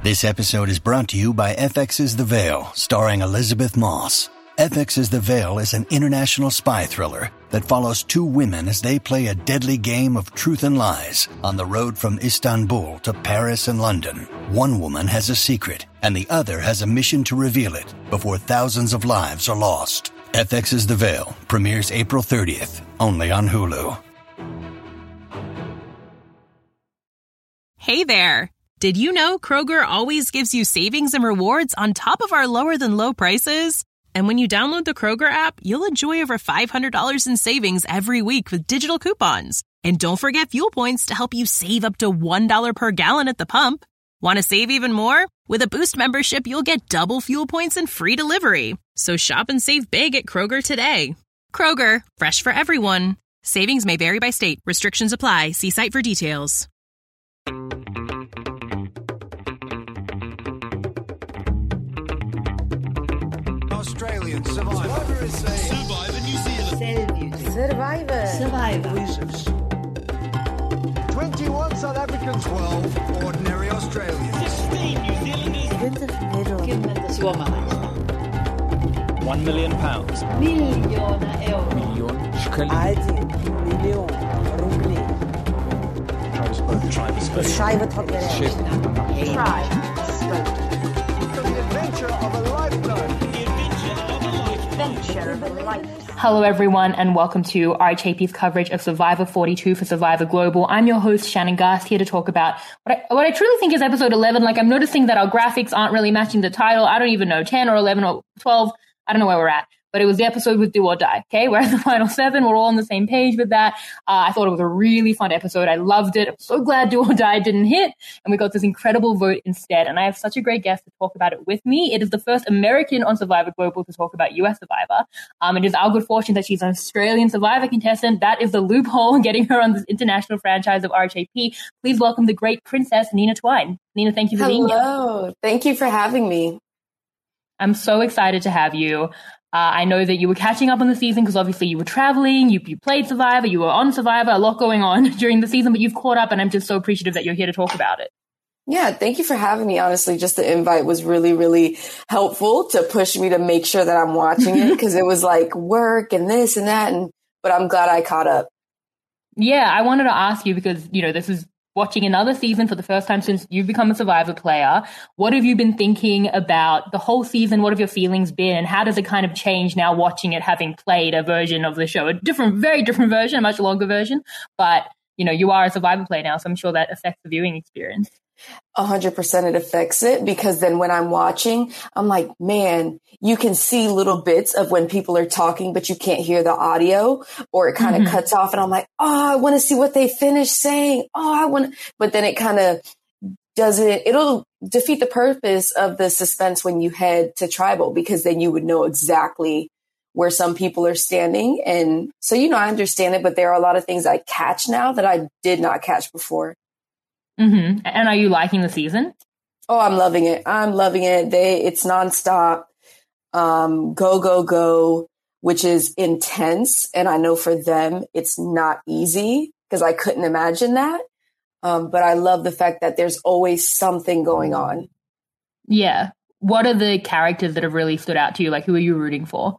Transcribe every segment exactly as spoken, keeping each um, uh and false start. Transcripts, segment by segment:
This episode is brought to you by F X's The Veil, starring Elizabeth Moss. F X's The Veil is an international spy thriller that follows two women as they play a deadly game of truth and lies on the road from Istanbul to Paris and London. One woman has a secret, and the other has a mission to reveal it before thousands of lives are lost. F X's The Veil premieres April thirtieth, only on Hulu. Hey there! Did you know Kroger always gives you savings and rewards on top of our lower-than-low prices? And when you download the Kroger app, you'll enjoy over five hundred dollars in savings every week with digital coupons. And don't forget fuel points to help you save up to one dollar per gallon at the pump. Want to save even more? With a Boost membership, you'll get double fuel points and free delivery. So shop and save big at Kroger today. Kroger, fresh for everyone. Savings may vary by state. Restrictions apply. See site for details. Australian Survivor. Survivor New Zealand. Survivor. Survivor. twenty-one South Africans. twelve ordinary Australians. twintig meter. Suomalaiset. One million pounds. Miljoona euroa. Miljoen shkelling. Один миллион рублей. Scheibe Ship. For the adventure of a lifetime. Hello, everyone, and welcome to R H A P's coverage of Survivor forty-two for Survivor Global. I'm your host, Shannon Gast, here to talk about what I, what I truly think is episode eleven. Like, I'm noticing that our graphics aren't really matching the title. I don't even know, ten or eleven or twelve. I don't know where we're at. But it was the episode with Do or Die, okay? We're at the final seven. We're all on the same page with that. Uh, I thought it was a really fun episode. I loved it. I'm so glad Do or Die didn't hit. And we got this incredible vote instead. And I have such a great guest to talk about it with me. It is the first American on Survivor Global to talk about U S Survivor. Um, it is our good fortune that she's an Australian Survivor contestant. That is the loophole getting her on this international franchise of R H A P. Please welcome the great Princess Nina Twine. Nina, thank you for being here. Hello. Thank you for having me. I'm so excited to have you. Uh, I know that you were catching up on the season because obviously you were traveling, you, you played Survivor, you were on Survivor, a lot going on during the season, but you've caught up and I'm just so appreciative that you're here to talk about it. Yeah, thank you for having me. Honestly, just the invite was really, really helpful to push me to make sure that I'm watching it because it was like work and this and that. And but I'm glad I caught up. Yeah, I wanted to ask you because, you know, this is watching another season for the first time since you've become a Survivor player. What have you been thinking about the whole season? What have your feelings been? And how does it kind of change now watching it, having played a version of the show, a different, very different version, a much longer version? But, you know, you are a Survivor player now, so I'm sure that affects the viewing experience. A hundred percent it affects it because then when I'm watching, I'm like, man, you can see little bits of when people are talking, but you can't hear the audio or it kind of mm-hmm. cuts off. And I'm like, oh, I want to see what they finish saying. Oh, I want to, but then it kind of doesn't, it'll defeat the purpose of the suspense when you head to Tribal because then you would know exactly where some people are standing. And so, you know, I understand it, but there are a lot of things I catch now that I did not catch before. Mm-hmm. And are you liking the season? Oh, I'm loving it. I'm loving it. They, it's nonstop. Um, go, go, go, which is intense. And I know for them, it's not easy because I couldn't imagine that. Um, but I love the fact that there's always something going on. Yeah. What are the characters that have really stood out to you? Like, who are you rooting for?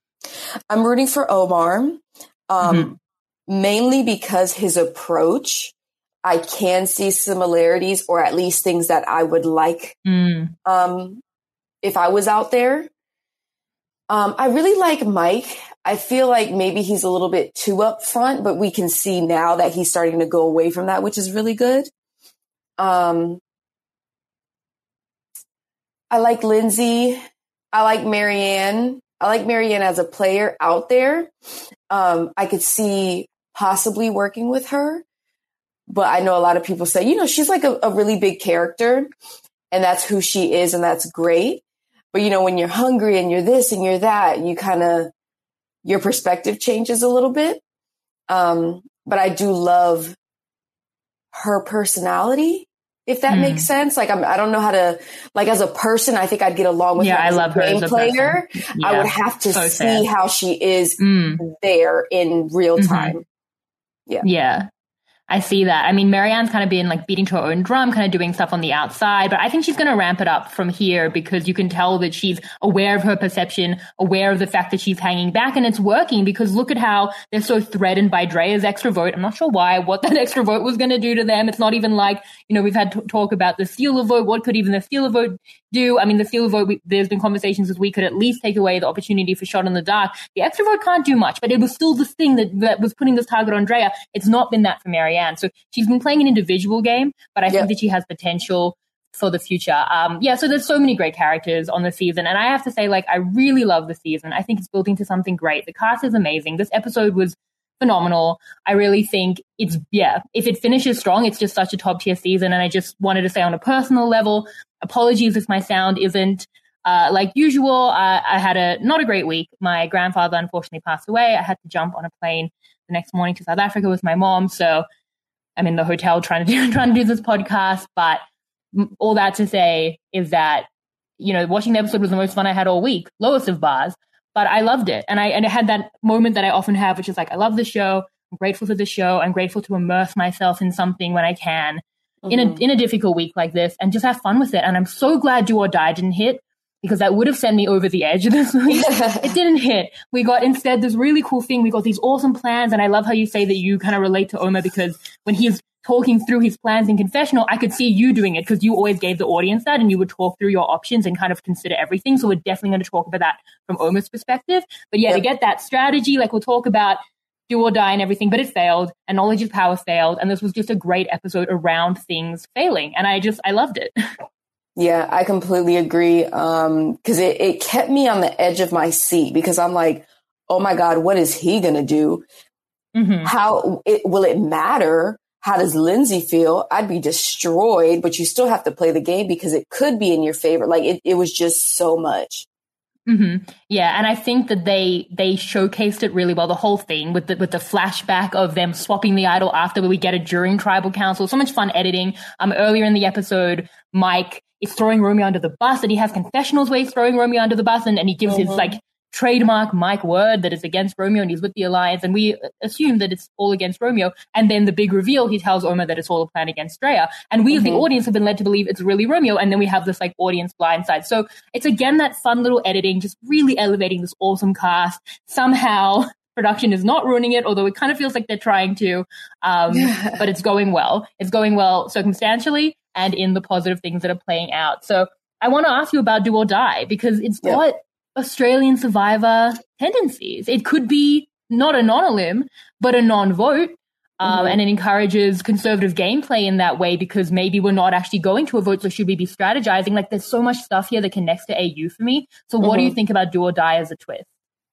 I'm rooting for Omar, um, mm-hmm. mainly because his approach, I can see similarities or at least things that I would like mm. um, if I was out there. Um, I really like Mike. I feel like maybe he's a little bit too upfront, but we can see now that he's starting to go away from that, which is really good. Um, I like Lindsay. I like Marianne. I like Marianne as a player out there. Um, I could see possibly working with her. But I know a lot of people say, you know, she's like a, a really big character and that's who she is. And that's great. But, you know, when you're hungry and you're this and you're that, you kind of, your perspective changes a little bit. Um, but I do love her personality, if that mm. makes sense. Like, I'm, I don't know how to, like, as a person, I think I'd get along with yeah, her. I as love a her as a player. Yeah. I would have to so see sad. how she is mm. there in real time. Mm-hmm. Yeah. Yeah. I see that. I mean, Marianne's kind of been like beating to her own drum, kind of doing stuff on the outside, but I think she's going to ramp it up from here because you can tell that she's aware of her perception, aware of the fact that she's hanging back, and it's working because look at how they're so threatened by Drea's extra vote. I'm not sure why, what that extra vote was going to do to them. It's not even like, you know, we've had to talk about the Steeler vote. What could even the Steeler vote do? I mean, the Steeler vote, we, there's been conversations as we could at least take away the opportunity for shot in the dark. The extra vote can't do much, but it was still this thing that, that was putting this target on Drea. It's not been that for Marianne. So she's been playing an individual game, but I yeah. think that she has potential for the future. Um, yeah, so there's so many great characters on the season. And I have to say, like, I really love the season. I think it's building to something great. The cast is amazing. This episode was phenomenal. I really think it's, yeah, if it finishes strong, it's just such a top tier season. And I just wanted to say on a personal level, apologies if my sound isn't uh, like usual. Uh, I had a not a great week. My grandfather unfortunately passed away. I had to jump on a plane the next morning to South Africa with my mom. So I'm in the hotel trying to do trying to do this podcast, but all that to say is that, you know, watching the episode was the most fun I had all week, lowest of bars, but I loved it. And I and I had that moment that I often have, which is like, I love the show. I'm grateful for the show. I'm grateful to immerse myself in something when I can mm-hmm. in a in a difficult week like this and just have fun with it. And I'm so glad Do or Die didn't hit, because that would have sent me over the edge this week. It didn't hit. We got instead this really cool thing. We got these awesome plans. And I love how you say that you kind of relate to Omar, because when he's talking through his plans in confessional, I could see you doing it because you always gave the audience that and you would talk through your options and kind of consider everything. So we're definitely going to talk about that from Omar's perspective. But yeah, yep. to get that strategy, like we'll talk about Do or Die and everything, but it failed and Knowledge is Power failed. And this was just a great episode around things failing. And I just, I loved it. Yeah, I completely agree. Um, cause it, it kept me on the edge of my seat because I'm like, oh my God, what is he going to do? Mm-hmm. How it, will it matter? How does Lindsay feel? I'd be destroyed, but you still have to play the game because it could be in your favor. Like it, it was just so much. Mm-hmm. Yeah, and I think that they they showcased it really well, the whole thing with the with the flashback of them swapping the idol after we get it during tribal council. So much fun editing. Um, earlier in the episode, Mike is throwing Romeo under the bus, and he has confessionals where he's throwing Romeo under the bus, and, and he gives mm-hmm. his like trademark Mike word that is against Romeo, and he's with the Alliance, and we assume that it's all against Romeo. And then the big reveal, he tells Omar that it's all a plan against Drea. And we mm-hmm. as the audience have been led to believe it's really Romeo, and then we have this like audience blindside. So it's again that fun little editing, just really elevating this awesome cast. Somehow production is not ruining it, although it kind of feels like they're trying to, um, but it's going well. It's going well circumstantially and in the positive things that are playing out. So I want to ask you about Do or Die, because it's yeah. got Australian Survivor tendencies. It could be not a non-elim, but a non-vote. Um, mm-hmm. And it encourages conservative gameplay in that way, because maybe we're not actually going to a vote, so should we be strategizing? Like, there's so much stuff here that connects to A U for me. So what mm-hmm. do you think about Do or Die as a twist?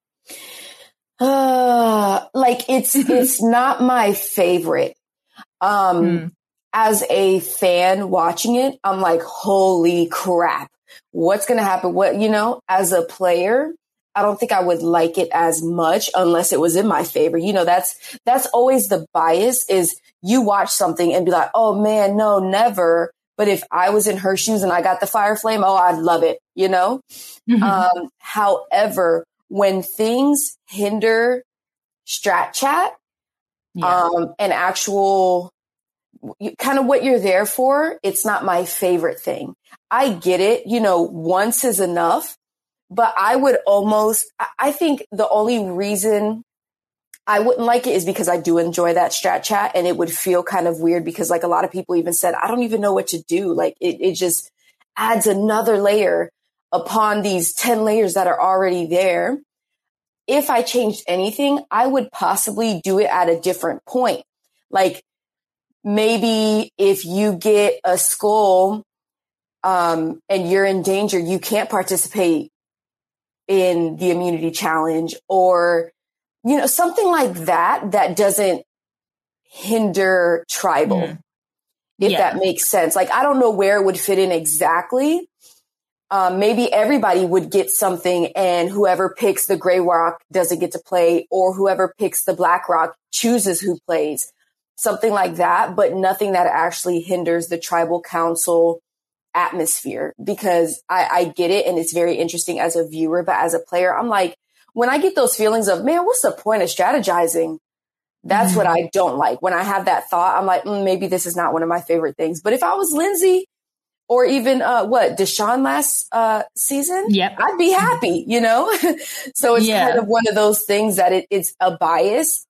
Uh, like, it's it's not my favorite. Um, mm. As a fan watching it, I'm like, holy crap. What's going to happen? What, you know, as a player, I don't think I would like it as much unless it was in my favor. You know, that's, that's always the bias, is you watch something and be like, oh man, no, never. But if I was in her shoes and I got the fire flame, oh, I'd love it, you know? Mm-hmm. Um, however, when things hinder strat chat, yeah. um, and actual, kind of what you're there for, it's not my favorite thing. I get it. You know, once is enough, but I would almost, I think the only reason I wouldn't like it is because I do enjoy that strat chat, and it would feel kind of weird because, like, a lot of people even said, I don't even know what to do. Like, it, it just adds another layer upon these ten layers that are already there. If I changed anything, I would possibly do it at a different point. Like, maybe if you get a skull, um, and you're in danger, you can't participate in the immunity challenge, or, you know, something like that, that doesn't hinder tribal, mm. if yeah. that makes sense. Like, I don't know where it would fit in exactly. Um, maybe everybody would get something, and whoever picks the gray rock doesn't get to play, or whoever picks the black rock chooses who plays. Something like that, but nothing that actually hinders the tribal council atmosphere, because I, I get it. And it's very interesting as a viewer, but as a player, I'm like, when I get those feelings of, man, what's the point of strategizing? That's Mm-hmm. what I don't like. When I have that thought, I'm like, mm, maybe this is not one of my favorite things. But if I was Lindsay or even, uh, what, Deshaun last, uh, season, Yep. I'd be happy, you know? So it's Yeah. kind of one of those things that it, it's a bias.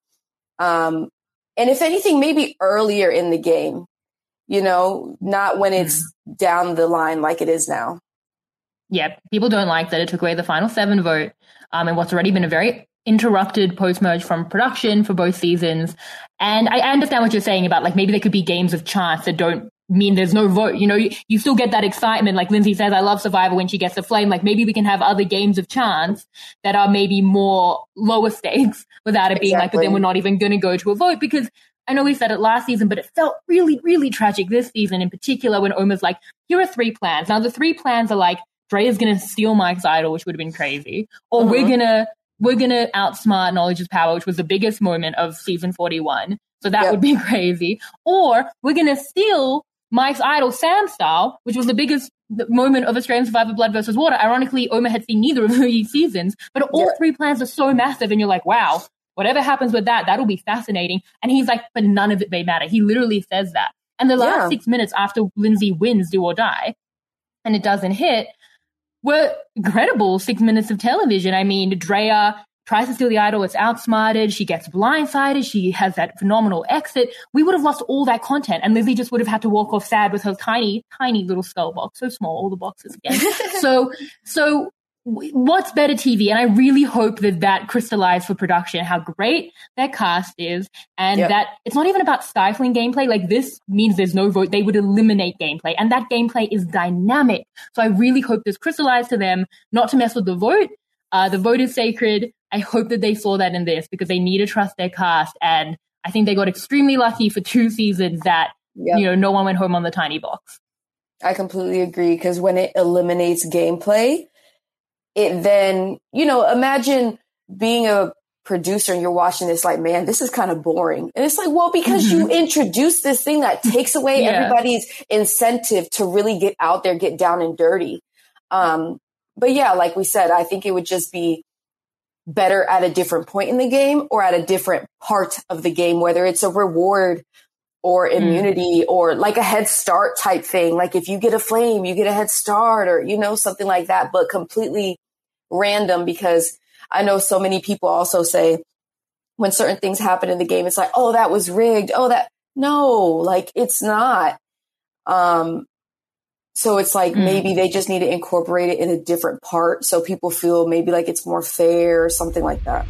Um, and if anything, maybe earlier in the game, you know, not when it's mm-hmm. down the line like it is now. Yeah, people don't like that it took away the final seven vote, um, and what's already been a very interrupted post-merge from production for both seasons. And I understand what you're saying about, like, maybe there could be games of chance that don't mean there's no vote. You know, you, you still get that excitement. Like Lindsay says, I love Survivor when she gets the flame. Like, maybe we can have other games of chance that are maybe more lower stakes without it being exactly. like, but then we're not even going to go to a vote. Because I know we said it last season, but it felt really, really tragic this season in particular when Omar's like, here are three plans. Now, the three plans are like, Drea's going to steal Mike's idol, which would have been crazy. Or mm-hmm. we're going to we're going to outsmart Knowledge is Power, which was the biggest moment of season forty-one. So that yep. would be crazy. Or we're going to steal Mike's idol, Sam style, which was the biggest moment of Australian Survivor Blood versus Water. Ironically, Omar had seen neither of these seasons. But all yep. three plans are so massive, and you're like, wow, whatever happens with that, that'll be fascinating. And he's like, but none of it may matter. He literally says that. And the last yeah. six minutes after Lindsay wins Do or Die, and it doesn't hit, were incredible six minutes of television. I mean, Drea tries to steal the idol, it's outsmarted, she gets blindsided, she has that phenomenal exit. We would have lost all that content, and Lizzie just would have had to walk off sad with her tiny, tiny little skull box, so small, all the boxes again. so, so what's better T V? And I really hope that that crystallized for production how great their cast is, and yep. that it's not even about stifling gameplay. Like, this means there's no vote. They would eliminate gameplay, and that gameplay is dynamic. So I really hope this crystallized to them not to mess with the vote. Uh, the vote is sacred. I hope that they saw that in this, because they need to trust their cast, and I think they got extremely lucky for two seasons that yep. you know no one went home on the tiny box. I completely agree, because when it eliminates gameplay, it then, you know, imagine being a producer and you're watching this like, man, this is kind of boring. And it's like, well, because mm-hmm. you introduced this thing that takes away yeah. everybody's incentive to really get out there, get down and dirty. Um, but yeah, like we said, I think it would just be better at a different point in the game or at a different part of the game, whether it's a reward or immunity mm. or like a head start type thing. Like if you get a flame, you get a head start, or, you know, something like that, but completely random. Because I know so many people also say when certain things happen in the game, it's like, oh, that was rigged. Oh, that no, like it's not. Um, so it's like, mm. maybe they just need to incorporate it in a different part, so people feel maybe like it's more fair or something like that.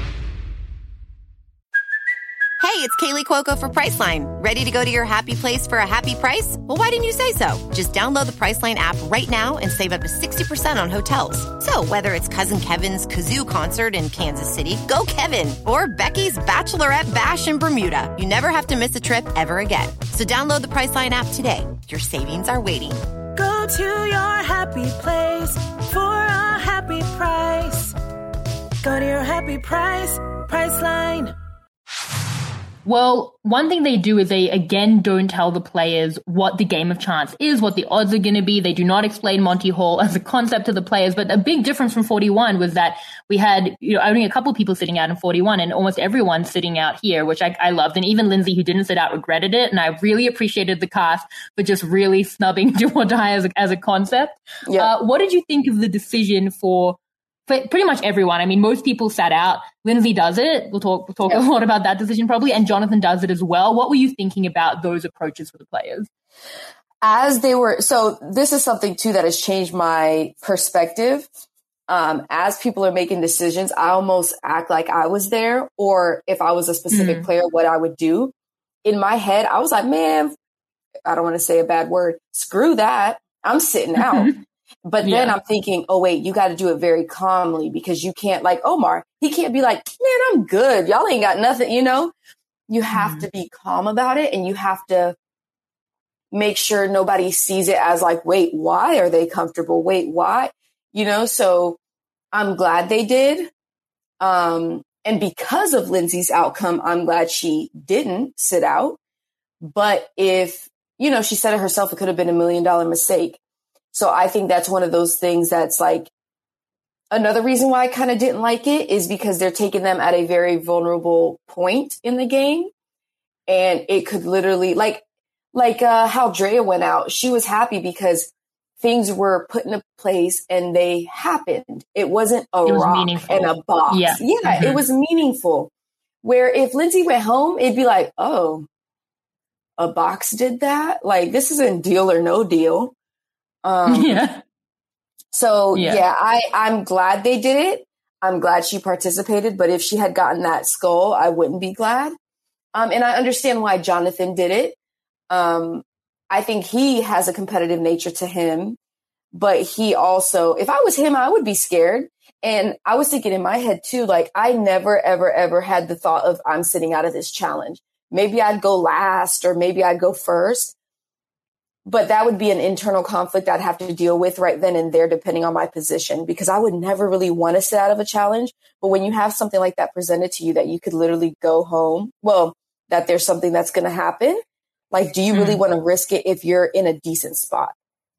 Hey, it's Kaylee Cuoco for Priceline. Ready to go to your happy place for a happy price? Well, why didn't you say so? Just download the Priceline app right now and save up to sixty percent on hotels. So whether it's Cousin Kevin's Kazoo Concert in Kansas City, go Kevin, or Becky's Bachelorette Bash in Bermuda, you never have to miss a trip ever again. So download the Priceline app today. Your savings are waiting. Go to your happy place for a happy price. Go to your happy price, Priceline. Well, one thing they do is they, again, don't tell the players what the game of chance is, what the odds are going to be. They do not explain Monty Hall as a concept to the players. But a big difference from forty-one was that we had, you know, only a couple of people sitting out in forty-one and almost everyone sitting out here, which I, I loved. And even Lindsay, who didn't sit out, regretted it. And I really appreciated the cast for just really snubbing Do or Die as a, as a concept. Yeah. Uh, what did you think of the decision for For pretty much everyone? I mean, most people sat out. Lindsay does it. We'll talk, we'll talk yeah. a lot about that decision probably. And Jonathan does it as well. What were you thinking about those approaches for the players? As they were, so this is something too that has changed my perspective. Um, as people are making decisions, I almost act like I was there, or if I was a specific mm. player, what I would do. In my head, I was like, man, I don't want to say a bad word. Screw that. I'm sitting out. But then yeah. I'm thinking, oh, wait, you got to do it very calmly, because you can't, like Omar, he can't be like, man, I'm good. Y'all ain't got nothing, you know? You have mm. to be calm about it, and you have to make sure nobody sees it as like, wait, why are they comfortable? Wait, why? You know, so I'm glad they did. Um, and because of Lindsay's outcome, I'm glad she didn't sit out. But if, you know, she said it herself, it could have been a million dollar mistake. So I think that's one of those things that's like, Another reason why I kind of didn't like it is because they're taking them at a very vulnerable point in the game. And it could literally, like, like uh, how Drea went out. She was happy because things were put into place and they happened. It wasn't a it was rock meaningful. and a box. Yeah, yeah mm-hmm. It was meaningful. Where if Lindsay went home, it'd be like, oh, a box did that? Like, this isn't Deal or No Deal. Um, yeah. So, yeah, yeah I, I'm glad they did it. I'm glad she participated. But if she had gotten that skull, I wouldn't be glad. Um, and I understand why Jonathan did it. Um, I think he has a competitive nature to him. But he also, if I was him, I would be scared. And I was thinking in my head, too, like, I never, ever, ever had the thought of I'm sitting out of this challenge. Maybe I'd go last or maybe I'd go first. But that would be an internal conflict I'd have to deal with right then and there, depending on my position, because I would never really want to sit out of a challenge. But when you have something like that presented to you that you could literally go home, well, that there's something that's going to happen. Like, do you really mm. want to risk it if you're in a decent spot?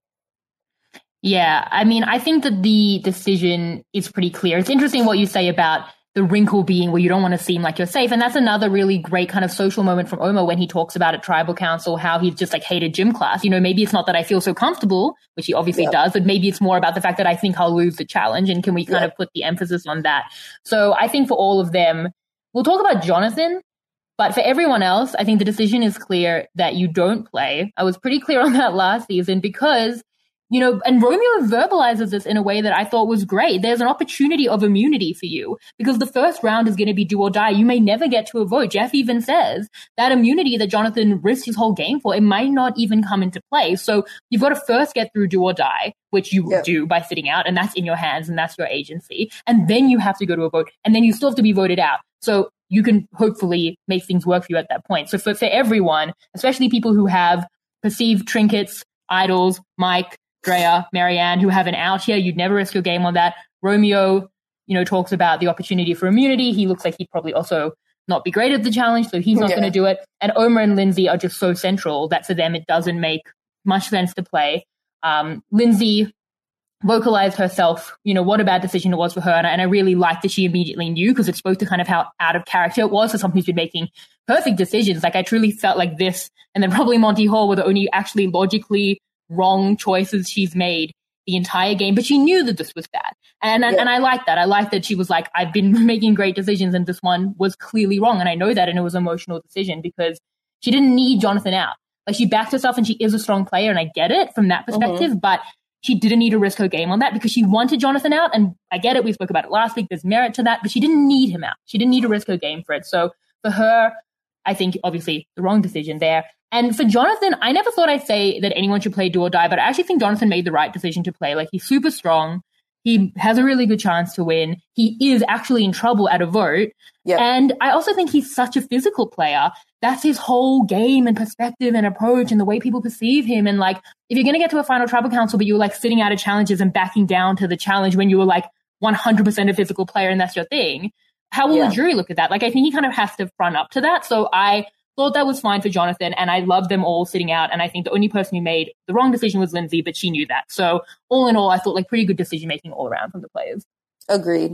Yeah, I mean, I think that the decision is pretty clear. It's interesting what you say about the wrinkle being where you don't want to seem like you're safe. And that's another really great kind of social moment from Omar when he talks about at Tribal Council how he's just like hated gym class. You know, maybe it's not that I feel so comfortable, which he obviously yep. does, but maybe it's more about the fact that I think I'll lose the challenge. And can we kind yep. of put the emphasis on that? So I think for all of them, we'll talk about Jonathan, but for everyone else, I think the decision is clear that you don't play. I was pretty clear on that last season because you know, and Romeo verbalizes this in a way that I thought was great. There's an opportunity of immunity for you because the first round is going to be do or die. You may never get to a vote. Jeff even says that immunity that Jonathan risked his whole game for, it might not even come into play. So you've got to first get through do or die, which you yep. do by sitting out, and that's in your hands and that's your agency. And then you have to go to a vote, and then you still have to be voted out. So you can hopefully make things work for you at that point. So for, for everyone, especially people who have perceived trinkets, idols, Mike, Drea, Marianne, who have an out here, you'd never risk your game on that. Romeo, you know, talks about the opportunity for immunity. He looks like he'd probably also not be great at the challenge, so he's not yeah. going to do it. And Omar and Lindsay are just so central that for them it doesn't make much sense to play. Um, Lindsay vocalized herself, you know, what a bad decision it was for her. And I, and I really liked that she immediately knew because it spoke to kind of how out of character it was for someone who's been making perfect decisions. Like I truly felt like this and then probably Monty Hall were the only actually logically wrong choices she's made the entire game, but she knew that this was bad. And and, yeah. and I like that. I like that she was like, I've been making great decisions and this one was clearly wrong. And I know that, and it was an emotional decision because she didn't need Jonathan out. Like she backed herself and she is a strong player and I get it from that perspective, mm-hmm. but she didn't need to risk her game on that because she wanted Jonathan out. And I get it. We spoke about it last week. There's merit to that, but she didn't need him out. She didn't need to risk her game for it. So for her, I think obviously the wrong decision there. And for Jonathan, I never thought I'd say that anyone should play do or die, but I actually think Jonathan made the right decision to play. Like he's super strong. He has a really good chance to win. He is actually in trouble at a vote. Yep. And I also think he's such a physical player. That's his whole game and perspective and approach and the way people perceive him. And like, if you're going to get to a final tribal council, but you were like sitting out of challenges and backing down to the challenge when you were like one hundred percent a physical player and that's your thing, how will yeah. the jury look at that? Like, I think he kind of has to front up to that. So I thought that was fine for Jonathan, and I loved them all sitting out. And I think the only person who made the wrong decision was Lindsay, but she knew that. So all in all, I thought like pretty good decision making all around from the players. Agreed.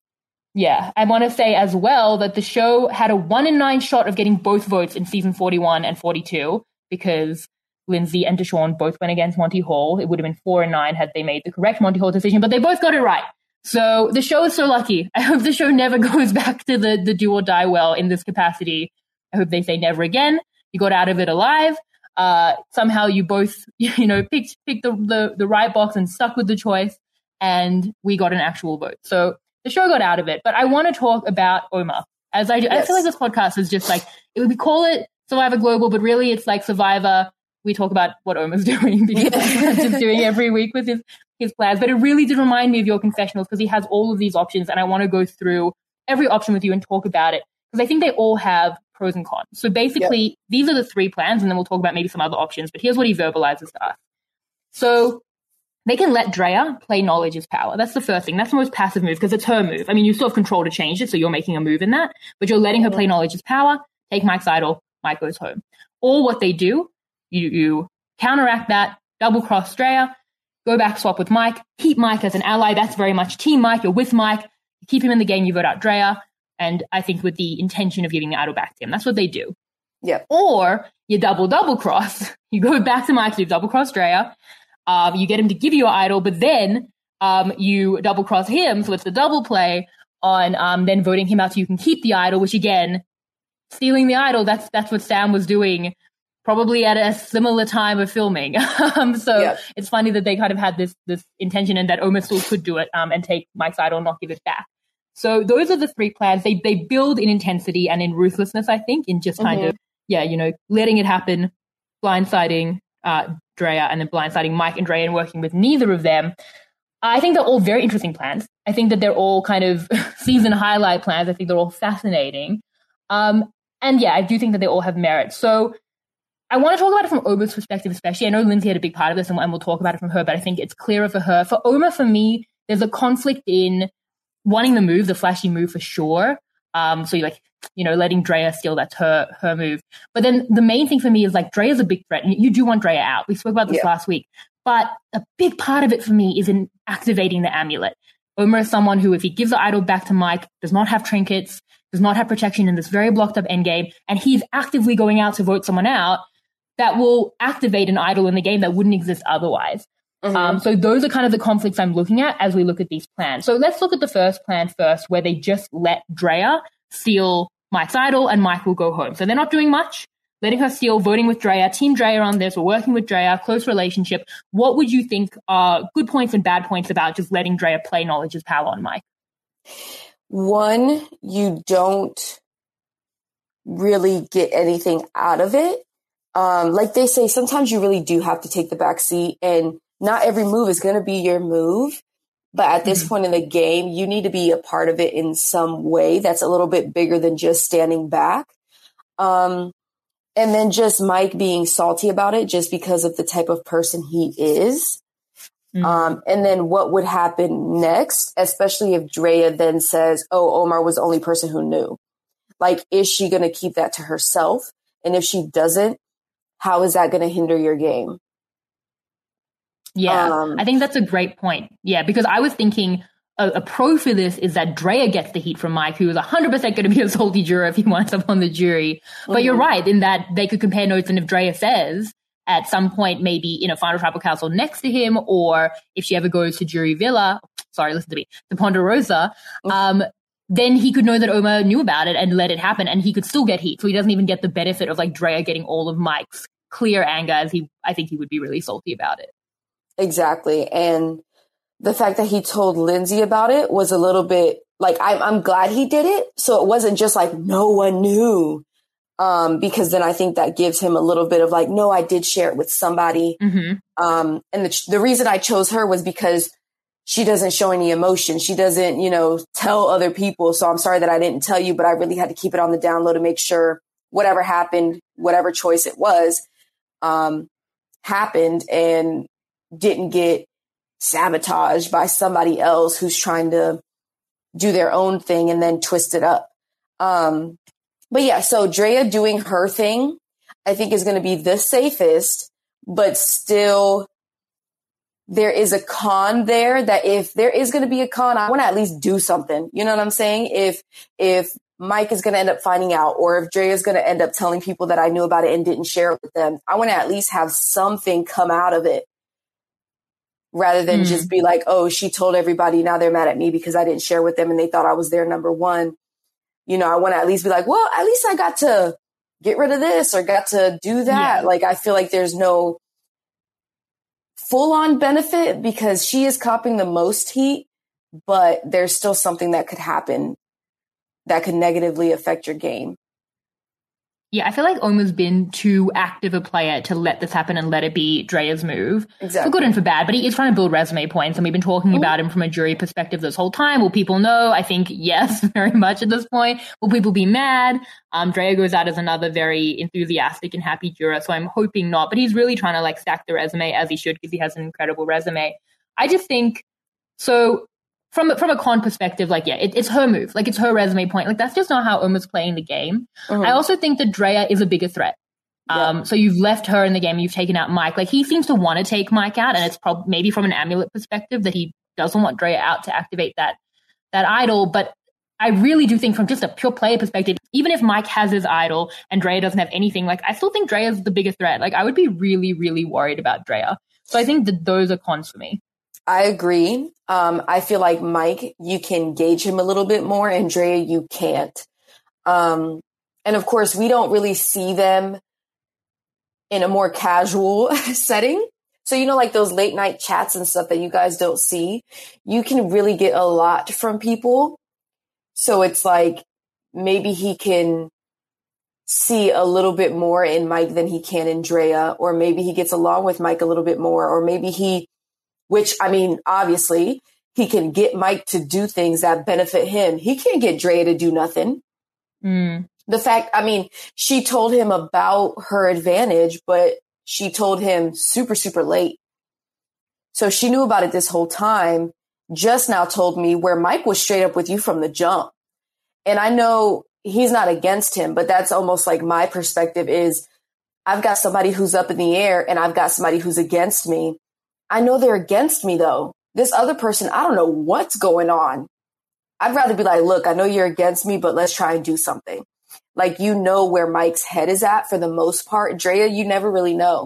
Yeah, I want to say as well that the show had a one in nine shot of getting both votes in season forty-one and forty-two because Lindsay and Deshawn both went against Monty Hall. It would have been four and nine had they made the correct Monty Hall decision, but they both got it right. So the show is so lucky. I hope the show never goes back to the, the do or die well in this capacity. I hope they say never again. You got out of it alive. Uh, somehow you both, you know, picked, picked the, the, the right box and stuck with the choice, and we got an actual vote. So the show got out of it. But I want to talk about Omar. As I, yes. I feel like this podcast is just like, it would we call it Survivor Global, but really it's like Survivor. We talk about what Omar's doing because he's just doing every week with his, his plans. But it really did remind me of your confessionals because he has all of these options, and I want to go through every option with you and talk about it because I think they all have pros and cons. So basically, yep. these are the three plans, and then we'll talk about maybe some other options. But here's what he verbalizes to us. So they can let Drea play knowledge is power. That's the first thing. That's the most passive move because it's her move. I mean, you still have control to change it, so you're making a move in that. But you're letting her play knowledge is power. Take Mike's idol. Mike goes home. Or what they do, you, you counteract that, double cross Drea. go back, swap with Mike, keep Mike as an ally. That's very much Team Mike. You're with Mike. You keep him in the game. You vote out Drea. And I think with the intention of giving the idol back to him. That's what they do. Yeah. Or you double, double cross. You go back to Mike, so you double cross Drea. Um, you get him to give you your idol, but then um, you double cross him. So it's the double play on um, then voting him out so you can keep the idol, which again, stealing the idol, that's that's what Sam was doing probably at a similar time of filming. um, so yeah. It's funny that they kind of had this this intention and that Omar still could do it um, and take Mike's idol and not give it back. So those are the three plans. They they build in intensity and in ruthlessness, I think, in just kind mm-hmm. of, yeah, you know, letting it happen, blindsiding uh, Drea and then blindsiding Mike and Drea and working with neither of them. I think they're all very interesting plans. I think that they're all kind of season highlight plans. I think they're all fascinating. Um, and yeah, I do think that they all have merit. So I want to talk about it from Omar's perspective, especially. I know Lindsay had a big part of this and, and we'll talk about it from her, but I think it's clearer for her. For Omar, for me, there's a conflict in wanting the move, the flashy move for sure. Um, so you're like, you know, letting Drea steal, that's her her move. But then the main thing for me is like Drea's a big threat. And you do want Drea out. We spoke about this yeah. last week. But a big part of it for me is in activating the amulet. Omar is someone who, if he gives the idol back to Mike, does not have trinkets, does not have protection in this very blocked up endgame, and he's actively going out to vote someone out that will activate an idol in the game that wouldn't exist otherwise. Mm-hmm. Um, so those are kind of the conflicts I'm looking at as we look at these plans. So let's look at the first plan first, where they just let Drea steal Mike's idol and Mike will go home. So they're not doing much. Letting her steal, voting with Drea, Team Drea on this, we're working with Drea, close relationship. What would you think are good points and bad points about just letting Drea play knowledge as power on Mike? One, you don't really get anything out of it. Um, like they say, sometimes you really do have to take the back seat, and not every move is going to be your move. But at this mm-hmm. point in the game, you need to be a part of it in some way that's a little bit bigger than just standing back. Um, And then just Mike being salty about it just because of the type of person he is. Mm-hmm. Um, and then what would happen next, especially if Drea then says, oh, Omar was the only person who knew. Like, is she going to keep that to herself? And if she doesn't, how is that going to hinder your game? Yeah, um, I think that's a great point. Yeah, because I was thinking a, a pro for this is that Drea gets the heat from Mike, who is one hundred percent going to be a salty juror if he winds up on the jury. But mm-hmm. you're right in that they could compare notes, and if Drea says at some point, maybe in a final tribal council next to him, or if she ever goes to Jury Villa, sorry, listen to me, to Ponderosa, mm-hmm. um, then he could know that Omar knew about it and let it happen, and he could still get heat. So he doesn't even get the benefit of like Drea getting all of Mike's clear anger, as he, I think he would be really salty about it. Exactly. And the fact that he told Lindsay about it was a little bit like, I'm, I'm glad he did it. So it wasn't just like, no one knew. Um, because then I think that gives him a little bit of like, no, I did share it with somebody. Mm-hmm. Um, and the, the reason I chose her was because she doesn't show any emotion. She doesn't, you know, tell other people. So I'm sorry that I didn't tell you, but I really had to keep it on the down low to make sure whatever happened, whatever choice it was, um, happened and didn't get sabotaged by somebody else who's trying to do their own thing and then twist it up. Um, but yeah, so Drea doing her thing, I think is going to be the safest, but still there is a con there that if there is going to be a con, I want to at least do something. You know what I'm saying? If, if Mike is going to end up finding out, or if Drea is going to end up telling people that I knew about it and didn't share it with them, I want to at least have something come out of it. Rather than mm. just be like, oh, she told everybody, now they're mad at me because I didn't share with them and they thought I was their number one. You know, I want to at least be like, well, at least I got to get rid of this or got to do that. Yeah. Like, I feel like there's no full on benefit because she is copping the most heat, but there's still something that could happen that could negatively affect your game. Yeah, I feel like Omar's been too active a player to let this happen and let it be Drea's move. Exactly. For good and for bad, but he is trying to build resume points, and we've been talking mm-hmm. about him from a jury perspective this whole time. Will people know? I think yes, very much at this point. Will people be mad? Um, Drea goes out as another very enthusiastic and happy juror, so I'm hoping not. But he's really trying to like stack the resume as he should because he has an incredible resume. I just think, so from, from a con perspective, like, yeah, it, it's her move. Like, it's her resume point. Like, that's just not how Omar's playing the game. Mm-hmm. I also think that Drea is a bigger threat. Um, yeah. So you've left her in the game. You've taken out Mike. Like, he seems to want to take Mike out, and it's probably maybe from an amulet perspective that he doesn't want Drea out to activate that that idol. But I really do think from just a pure player perspective, even if Mike has his idol and Drea doesn't have anything, like, I still think Drea's the bigger threat. Like, I would be really, really worried about Drea. So I think that those are cons for me. I agree. Um, I feel like Mike, you can gauge him a little bit more, and Drea, you can't. Um, and of course, we don't really see them in a more casual setting. So, you know, like those late night chats and stuff that you guys don't see, you can really get a lot from people. So it's like maybe he can see a little bit more in Mike than he can in Drea, or maybe he gets along with Mike a little bit more, or maybe he, which, I mean, obviously he can get Mike to do things that benefit him. He can't get Drea to do nothing. Mm. The fact, I mean, she told him about her advantage, but she told him super, super late. So she knew about it this whole time. Just now told me where Mike was straight up with you from the jump. And I know he's not against him, but that's almost like my perspective is I've got somebody who's up in the air and I've got somebody who's against me. I know they're against me, though. This other person, I don't know what's going on. I'd rather be like, look, I know you're against me, but let's try and do something. Like, you know where Mike's head is at for the most part. Drea, you never really know.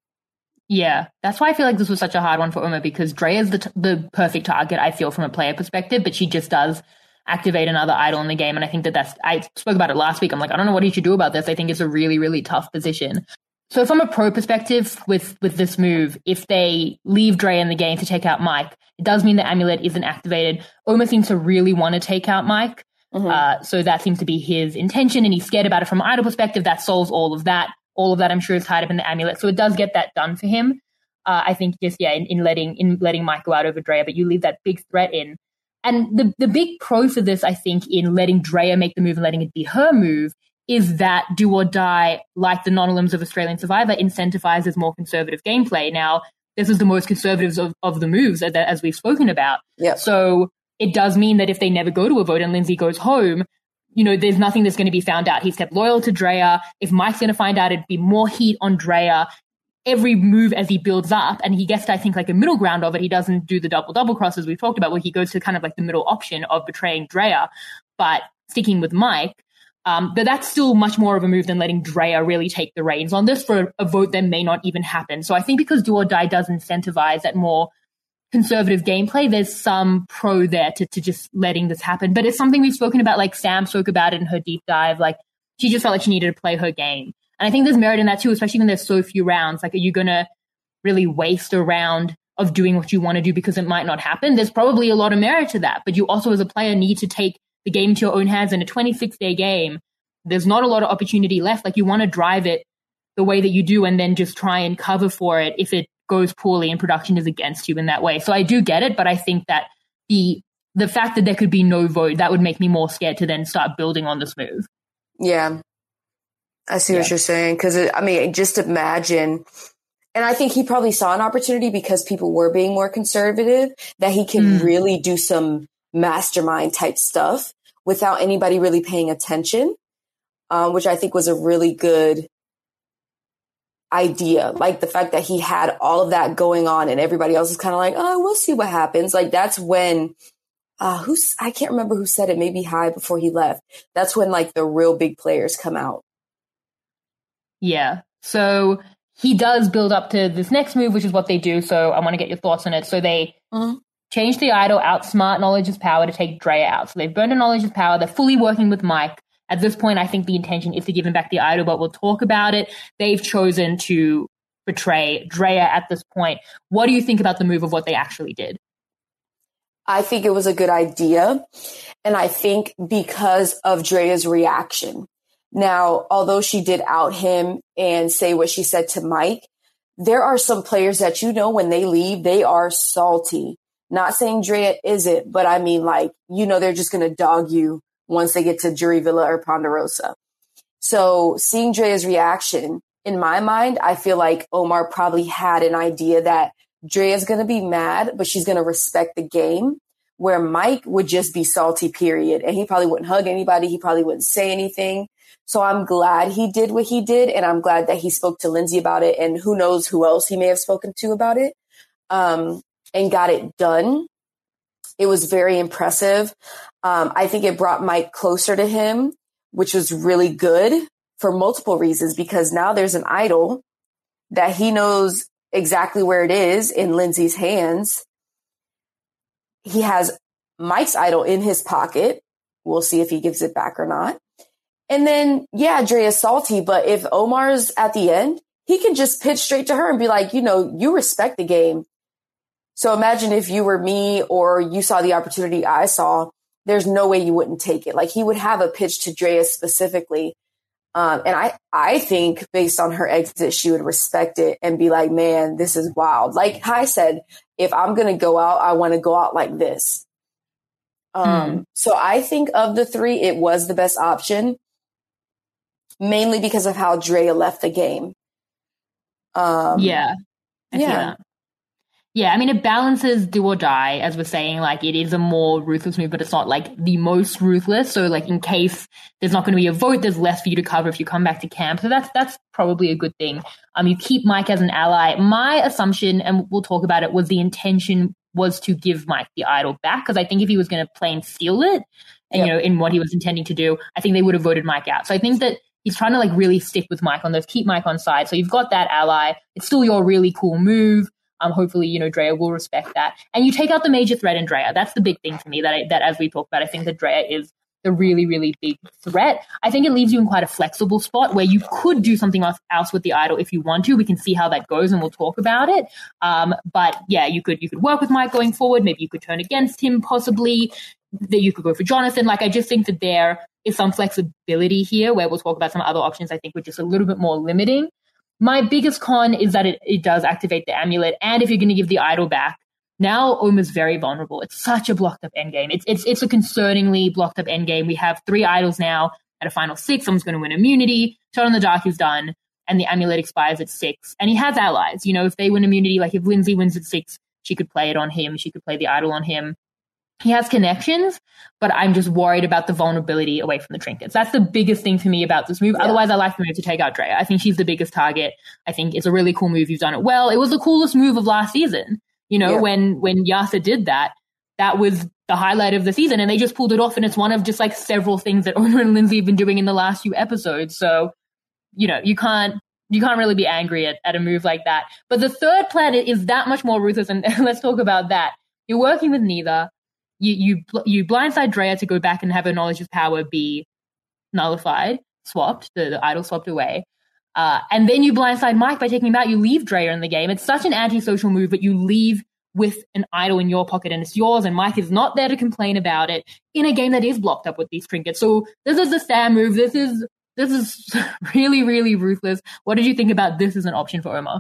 Yeah, that's why I feel like this was such a hard one for Uma, because Drea is the, t- the perfect target, I feel, from a player perspective, but she just does activate another idol in the game. And I think that that's, I spoke about it last week. I'm like, I don't know what he should do about this. I think it's a really, really tough position. So from a pro perspective with, with this move, if they leave Drea in the game to take out Mike, it does mean the amulet isn't activated. Oma seems to really want to take out Mike. Mm-hmm. Uh, so that seems to be his intention, and he's scared about it from an idol perspective. That solves all of that. All of that, I'm sure, is tied up in the amulet. So it does get that done for him. Uh, I think just, yeah, in, in letting in letting Mike go out over Drea, but you leave that big threat in. And the, the big pro for this, I think, in letting Drea make the move and letting it be her move is that Do or Die, like the non-elims of Australian Survivor, incentivizes more conservative gameplay. Now, this is the most conservative of, of the moves, as, as we've spoken about. Yep. So it does mean that if they never go to a vote and Lindsay goes home, you know, there's nothing that's going to be found out. He's kept loyal to Drea. If Mike's going to find out, it'd be more heat on Drea. Every move as he builds up, and he gets to, I think, like a middle ground of it. He doesn't do the double double cross as we've talked about, where he goes to kind of like the middle option of betraying Drea, but sticking with Mike. Um, but that's still much more of a move than letting Drea really take the reins on this for a vote that may not even happen. So I think because Do or Die does incentivize that more conservative gameplay, there's some pro there to, to just letting this happen. But it's something we've spoken about, like Sam spoke about it in her deep dive. Like, she just felt like she needed to play her game. And I think there's merit in that too, especially when there's so few rounds. Like, are you going to really waste a round of doing what you want to do because it might not happen? There's probably a lot of merit to that. But you also, as a player, need to take the game into your own hands. In a twenty-six day game, there's not a lot of opportunity left. Like, you want to drive it the way that you do and then just try and cover for it if it goes poorly and production is against you in that way. So I do get it, but I think that the the fact that there could be no vote, that would make me more scared to then start building on this move. Yeah. I see yeah. what you're saying. Because, I mean, just imagine, and I think he probably saw an opportunity because people were being more conservative, that he can mm. really do some mastermind type stuff without anybody really paying attention, um, which I think was a really good idea. Like the fact that he had all of that going on and everybody else is kind of like, oh, we'll see what happens. Like, that's when, uh, who's, I can't remember who said it, maybe High before he left. That's when like the real big players come out. Yeah. So he does build up to this next move, which is what they do. So I want to get your thoughts on it. So they mm-hmm. change the idol, outsmart Knowledge is Power to take Drea out. So they've burned a Knowledge is Power. They're fully working with Mike. At this point, I think the intention is to give him back the idol, but we'll talk about it. They've chosen to betray Drea at this point. What do you think about the move of what they actually did? I think it was a good idea. And I think because of Drea's reaction. Now, although she did out him and say what she said to Mike, there are some players that, you know, when they leave, they are salty. Not saying Drea isn't, but I mean, like, you know, they're just going to dog you once they get to Jury Villa or Ponderosa. So seeing Drea's reaction, in my mind, I feel like Omar probably had an idea that Drea's going to be mad, but she's going to respect the game, where Mike would just be salty, period. And he probably wouldn't hug anybody. He probably wouldn't say anything. So I'm glad he did what he did. And I'm glad that he spoke to Lindsay about it. And who knows who else he may have spoken to about it, um, and got it done. It was very impressive. Um, I think it brought Mike closer to him, which was really good for multiple reasons, because now there's an idol that he knows exactly where it is in Lindsay's hands. He has Mike's idol in his pocket. We'll see if he gives it back or not. And then, yeah, Drea's salty, but if Omar's at the end, he can just pitch straight to her and be like, you know, you respect the game. So imagine if you were me or you saw the opportunity I saw, there's no way you wouldn't take it. Like, he would have a pitch to Drea specifically. Um, and I, I think based on her exit, she would respect it and be like, man, this is wild. Like I said, if I'm going to go out, I want to go out like this. Um, mm. So I think of the three, it was the best option, mainly because of how Drea left the game. Um, yeah. I yeah. Yeah, I mean, it balances do or die, as we're saying. Like, it is a more ruthless move, but it's not, like, the most ruthless. So, like, in case there's not going to be a vote, there's less for you to cover if you come back to camp. So that's that's probably a good thing. Um, you keep Mike as an ally. My assumption, and we'll talk about it, was the intention was to give Mike the idol back, because I think if he was going to play and steal it, and, yep. you know, in what he was intending to do, I think they would have voted Mike out. So I think that he's trying to, like, really stick with Mike on those, keep Mike on side. So you've got that ally. It's still your really cool move. Um, hopefully, you know, Drea will respect that. And you take out the major threat in Drea. That's the big thing for me, that, I, that as we talk about, I think that Drea is the really, really big threat. I think it leaves you in quite a flexible spot where you could do something else with the idol if you want to. We can see how that goes and we'll talk about it. Um, but yeah, you could you could work with Mike going forward. Maybe you could turn against him possibly. That you could go for Jonathan. Like, I just think that there is some flexibility here where we'll talk about some other options I think were just a little bit more limiting. My biggest con is that it, it does activate the amulet, and if you're going to give the idol back, now Omar's very vulnerable. It's such a blocked up endgame. It's it's it's a concerningly blocked up endgame. We have three idols now at a final six. Someone's going to win immunity. Shot in the Dark is done, and the amulet expires at six. And he has allies. You know, if they win immunity, like if Lindsay wins at six, she could play it on him. She could play the idol on him. He has connections, but I'm just worried about the vulnerability away from the trinkets. That's the biggest thing for me about this move. Yeah. Otherwise, I like the move to take out Drea. I think she's the biggest target. I think it's a really cool move. You've done it well. It was the coolest move of last season. You know, yeah. when when Yasser did that, that was the highlight of the season, and they just pulled it off, and it's one of just like several things that Omar and Lindsay have been doing in the last few episodes. So, you know, you can't you can't really be angry at, at a move like that. But the third plan is that much more ruthless, and let's talk about that. You're working with neither. You you you blindside Drea to go back and have her knowledge of power be nullified, swapped, the, the idol swapped away. Uh, and then you blindside Mike by taking him out. You leave Drea in the game. It's such an antisocial move, but you leave with an idol in your pocket and it's yours, and Mike is not there to complain about it in a game that is blocked up with these trinkets. So this is a Sam move. This is this is really, really ruthless. What did you think about this as an option for Omar?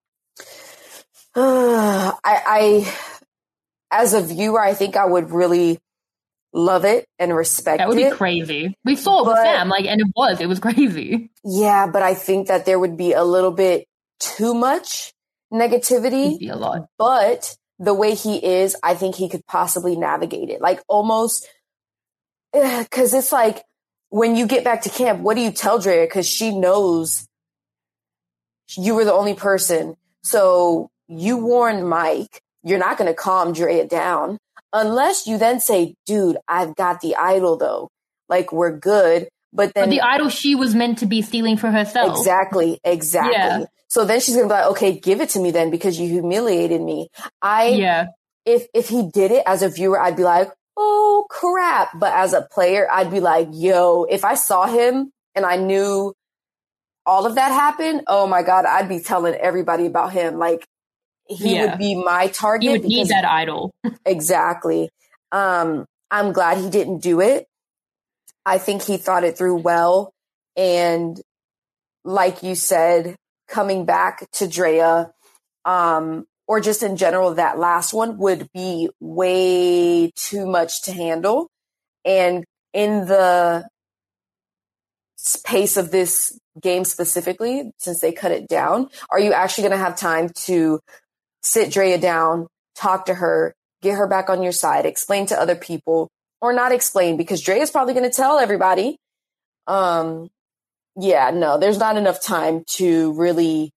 Uh, I... I... As a viewer, I think I would really love it and respect it. That would it. be crazy. We saw it but, with Sam, like, and it was, it was crazy. Yeah, but I think that there would be a little bit too much negativity. It'd be a lot. But the way he is, I think he could possibly navigate it. Like, almost, because it's like, when you get back to camp, what do you tell Drea? Because she knows you were the only person. So you warned Mike. You're not going to calm Drea down unless you then say, dude, I've got the idol though. Like, we're good. But then but the idol she was meant to be stealing for herself. Exactly. Exactly. Yeah. So then she's going to be like, okay, give it to me then because you humiliated me. I, yeah. if, if he did it as a viewer, I'd be like, oh crap. But as a player, I'd be like, yo, if I saw him and I knew all of that happened, oh my God, I'd be telling everybody about him. Like, He yeah. would be my target. He would need that idol. Exactly. Um, I'm glad he didn't do it. I think he thought it through well. And like you said, coming back to Drea, um, or just in general, that last one would be way too much to handle. And in the pace of this game specifically, since they cut it down, are you actually going to have time to sit Drea down, talk to her, get her back on your side, explain to other people, or not explain, because Drea is probably going to tell everybody. Um, yeah, no, there's not enough time to really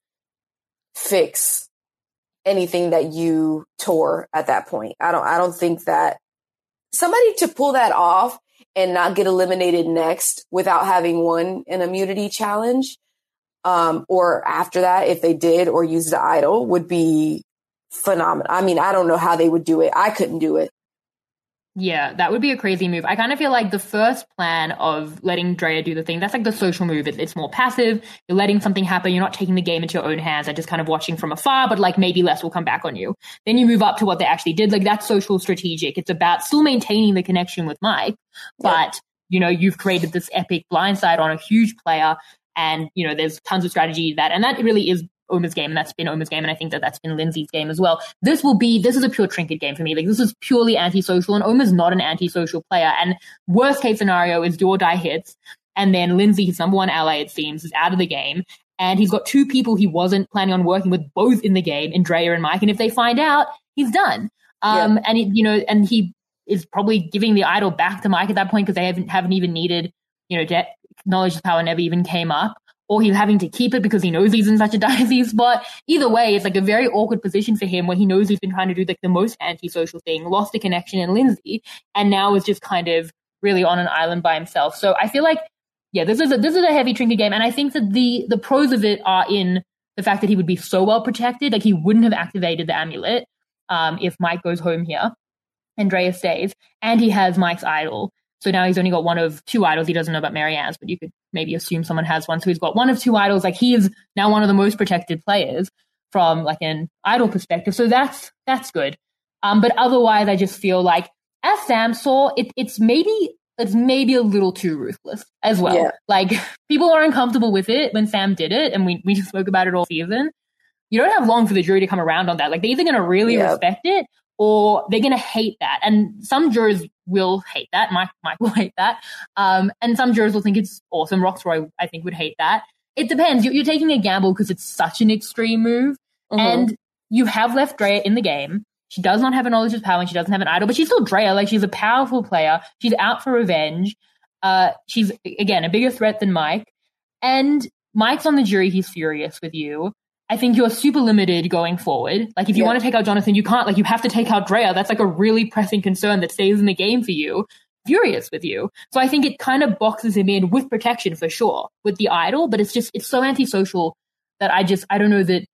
fix anything that you tore at that point. I don't, I don't think that somebody to pull that off and not get eliminated next without having won an immunity challenge, um, or after that, if they did or used the idol, would be phenomenal. I mean, I don't know how they would do it. I couldn't do it. Yeah, that would be a crazy move. I kind of feel like the first plan of letting Drea do the thing, that's like the social move. It, it's more passive. You're letting something happen. You're not taking the game into your own hands and just kind of watching from afar, but like maybe less will come back on you. Then you move up to what they actually did. Like that's social strategic. It's about still maintaining the connection with Mike, but yeah. you know, you've created this epic blindside on a huge player and, you know, there's tons of strategy that, and that really is Oma's game, and that's been Oma's game, and I think that that's been Lindsay's game as well. This will be, this is a pure trinket game for me. Like, this is purely antisocial, and Oma's not an antisocial player. And worst case scenario is do or die hits, and then Lindsay, his number one ally, it seems, is out of the game, and he's got two people he wasn't planning on working with both in the game, in Drea and Mike, and if they find out, he's done. Um, yeah. And, it, you know, and he is probably giving the idol back to Mike at that point because they haven't, haven't even needed, you know, de- knowledge of power never even came up. Or he's having to keep it because he knows he's in such a dicey spot. Either way, it's like a very awkward position for him when he knows he's been trying to do like the most antisocial thing, lost the connection in Lindsay, and now is just kind of really on an island by himself. So I feel like, yeah, this is a, this is a heavy trinket game, and I think that the the pros of it are in the fact that he would be so well protected, like he wouldn't have activated the amulet um, if Mike goes home here and Drea stays, and he has Mike's idol. So now he's only got one of two idols. He doesn't know about Marianne's, but you could maybe assume someone has one. So he's got one of two idols. Like he is now one of the most protected players from like an idol perspective. So that's that's good. Um, but otherwise, I just feel like as Sam saw, it, it's maybe it's maybe a little too ruthless as well. Yeah. Like people are uncomfortable with it when Sam did it, and we we just spoke about it all season. You don't have long for the jury to come around on that. Like they're either going to really yeah. respect it, or they're going to hate that. And some jurors will hate that. Mike, Mike will hate that. Um, and some jurors will think it's awesome. Roxroy, I think, would hate that. It depends. You're, you're taking a gamble because it's such an extreme move. Mm-hmm. And you have left Drea in the game. She does not have a knowledge of power and she doesn't have an idol, but she's still Drea. Like, she's a powerful player. She's out for revenge. Uh, she's, again, a bigger threat than Mike. And Mike's on the jury. He's furious with you. I think you're super limited going forward. Like, if you yeah. want to take out Jonathan, you can't. Like, you have to take out Drea. That's like a really pressing concern that stays in the game for you. Furious with you. So I think it kind of boxes him in with protection for sure with the idol, but it's just, it's so antisocial that I just, I don't know that,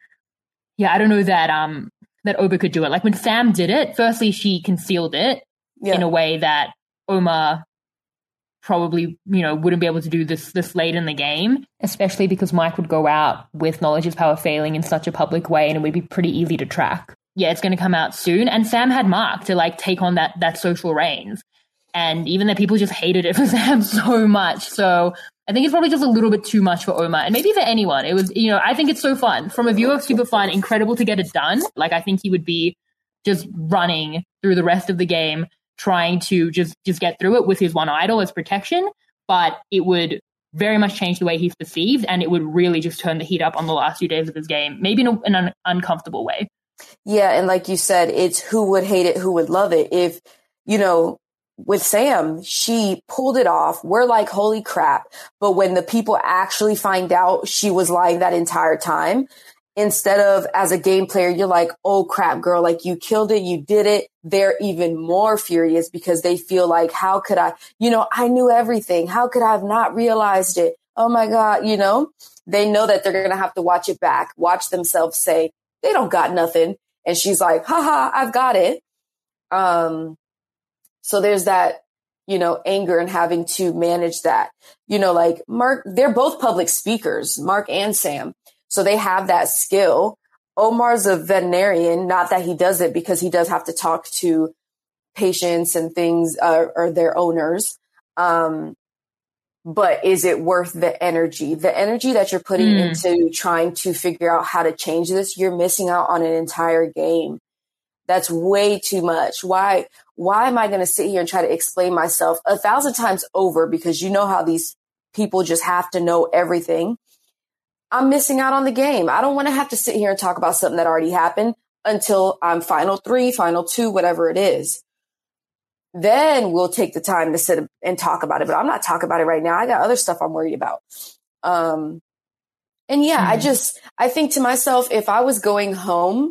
yeah, I don't know that, um, that Oba could do it. Like when Sam did it, firstly, she concealed it yeah. in a way that Oma probably, you know, wouldn't be able to do this this late in the game, especially because Mike would go out with knowledge of power failing in such a public way and it would be pretty easy to track. Yeah, it's going to come out soon. And Sam had Mark to like take on that that social reins. And even that people just hated it for Sam so much. So I think it's probably just a little bit too much for Oma and maybe for anyone. It was, you know, I think it's so fun. From a viewer, super fun, incredible to get it done. Like, I think he would be just running through the rest of the game, trying to just, just get through it with his one idol as protection. But it would very much change the way he's perceived, and it would really just turn the heat up on the last few days of his game, maybe in, a, in an uncomfortable way. Yeah, and like you said, it's who would hate it, who would love it. If, you know, with Sam, she pulled it off. We're like, holy crap. But when the people actually find out she was lying that entire time, instead of as a game player, you're like, oh crap, girl, like you killed it. You did it. They're even more furious because they feel like, how could I, you know, I knew everything. How could I have not realized it? Oh my God. You know, they know that they're going to have to watch it back, watch themselves say, they don't got nothing. And she's like, haha, I've got it. Um, So there's that, you know, anger and having to manage that, you know, like Mark, they're both public speakers, Mark and Sam. So they have that skill. Omar's a veterinarian, not that he does it because he does have to talk to patients and things uh, or their owners. Um, but is it worth the energy, the energy that you're putting mm. into trying to figure out how to change this? You're missing out on an entire game. That's way too much. Why, why am I going to sit here and try to explain myself a thousand times over? Because you know how these people just have to know everything. I'm missing out on the game. I don't want to have to sit here and talk about something that already happened until I'm final three, final two, whatever it is. then we'll take the time to sit and talk about it. But I'm not talking about it right now. I got other stuff I'm worried about. Um, and yeah, mm-hmm. I just, I think to myself, if I was going home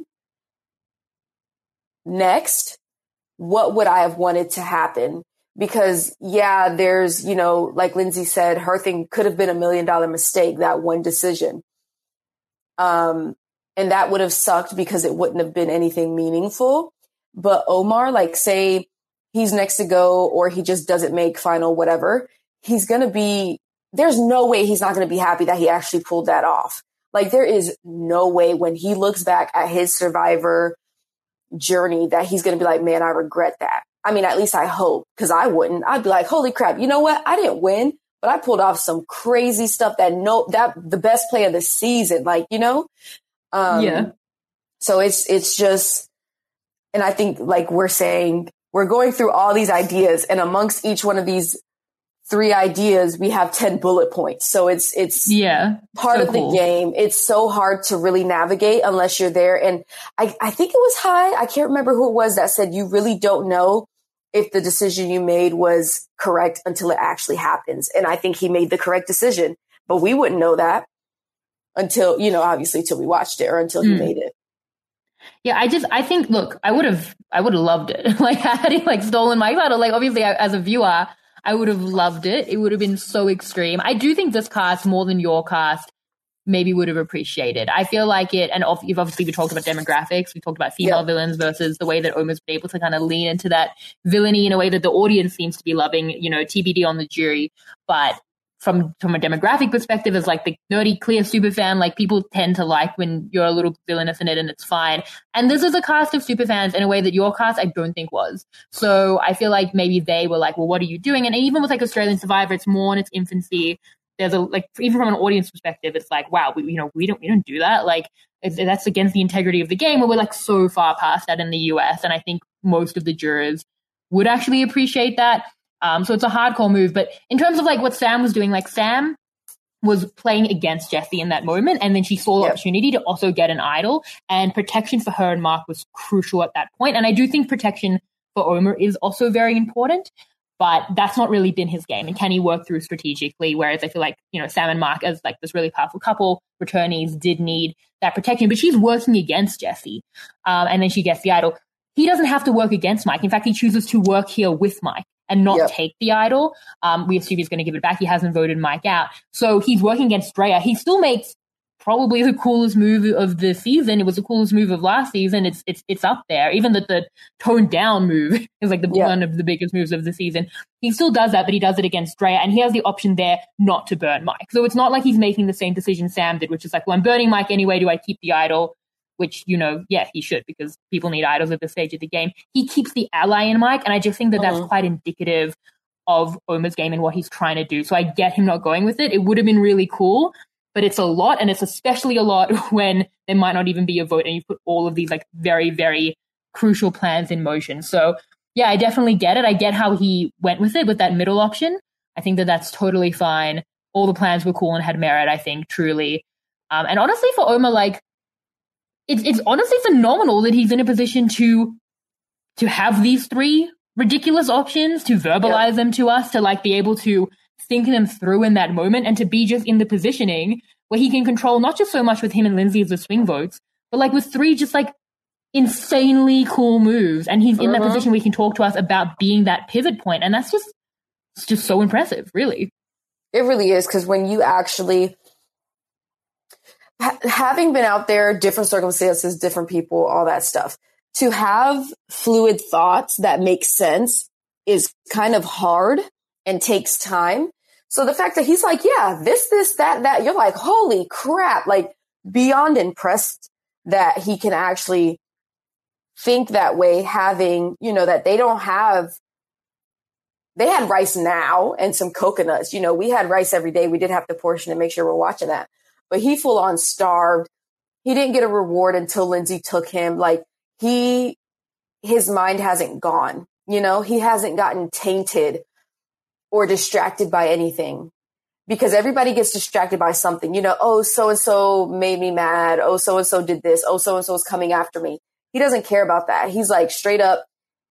next, what would I have wanted to happen? Because yeah, there's, you know, like Lindsay said, her thing could have been a million dollar mistake, that one decision. Um, and that would have sucked because it wouldn't have been anything meaningful. But Omar, like say he's next to go or he just doesn't make final, whatever, he's going to be, there's no way he's not going to be happy that he actually pulled that off. Like there is no way when he looks back at his Survivor journey that he's going to be like, man, I regret that. I mean, at least I hope, because I wouldn't. I'd be like, holy crap, you know what? I didn't win, but I pulled off some crazy stuff that no, that the best play of the season, like, you know? Um, yeah. So it's, it's just, and I think like we're saying, we're going through all these ideas, and amongst each one of these three ideas, we have ten bullet points. So it's, it's yeah, part so of cool. the game. It's so hard to really navigate unless you're there. And I, I think it was Hai. I can't remember who it was that said, you really don't know if the decision you made was correct until it actually happens. And I think he made the correct decision, but we wouldn't know that until, you know, obviously till we watched it or until mm. he made it. Yeah, I just, I think, look, I would have, I would have loved it. Like, had he like stolen my title, like obviously I, as a viewer, I would have loved it. It would have been so extreme. I do think this cast, more than your cast, maybe would have appreciated. I feel like it, and you've obviously we talked about demographics, we talked about female yeah. villains versus the way that Omar's been able to kind of lean into that villainy in a way that the audience seems to be loving, you know, T B D on the jury. But from from a demographic perspective, as like the nerdy, clear superfan, like people tend to like when you're a little villainous in it, and it's fine. And this is a cast of superfans in a way that your cast, I don't think was. So I feel like maybe they were like, well, what are you doing? And even with like Australian Survivor, it's more in its infancy. There's a, like, even from an audience perspective, it's like, wow, we, you know, we don't, we don't do that. Like, it's, that's against the integrity of the game, but we're like so far past that in the U S. And I think most of the jurors would actually appreciate that. Um, so it's a hardcore move. But in terms of like what Sam was doing, like Sam was playing against Jessie in that moment. And then she saw the yep. opportunity to also get an idol, and protection for her and Mark was crucial at that point. And I do think protection for Omar is also very important. But that's not really been his game. And can he work through strategically? Whereas I feel like, you know, Sam and Mark as like this really powerful couple, returnees, did need that protection. But she's working against Jessie. Um, and then she gets the idol. He doesn't have to work against Mike. In fact, he chooses to work here with Mike and not yep. take the idol. Um, we assume he's going to give it back. He hasn't voted Mike out. So he's working against Drea. He still makes probably the coolest move of the season. It was the coolest move of last season. It's it's it's up there. Even that the toned down move is like the yeah. one of the biggest moves of the season. He still does that, but he does it against Drea, and he has the option there not to burn Mike. So it's not like he's making the same decision Sam did, which is like, well, I'm burning Mike anyway. Do I keep the idol? Which, you know, yeah, he should, because people need idols at this stage of the game. He keeps the ally in Mike, and I just think that mm-hmm. that's quite indicative of Omar's game and what he's trying to do. So I get him not going with it. It would have been really cool. But it's a lot, and it's especially a lot when there might not even be a vote and you put all of these like very, very crucial plans in motion. So yeah, I definitely get it. I get how he went with it with that middle option. I think that that's totally fine. All the plans were cool and had merit, I think, truly. Um, and honestly, for Omar, like, it's it's honestly phenomenal that he's in a position to to have these three ridiculous options, to verbalize yep. them to us, to like be able to think them through in that moment, and to be just in the positioning where he can control not just so much with him and Lindsay as the swing votes, but like with three just like insanely cool moves. And he's in uh-huh. that position where he can talk to us about being that pivot point. And that's just, it's just so impressive, really. It really is. Cause when you actually, ha- having been out there, different circumstances, different people, all that stuff, to have fluid thoughts that make sense is kind of hard and takes time. So the fact that he's like, yeah, this, this, that, that, you're like, holy crap, like beyond impressed that he can actually think that way, having, you know, that they don't have, they had rice now and some coconuts. You know, we had rice every day. We did have to portion and make sure we're watching that. But he full on starved. He didn't get a reward until Lindsay took him. Like he, his mind hasn't gone, you know, he hasn't gotten tainted or distracted by anything, because everybody gets distracted by something, you know, oh, so-and-so made me mad. Oh, so-and-so did this. Oh, so-and-so is coming after me. He doesn't care about that. He's like straight up.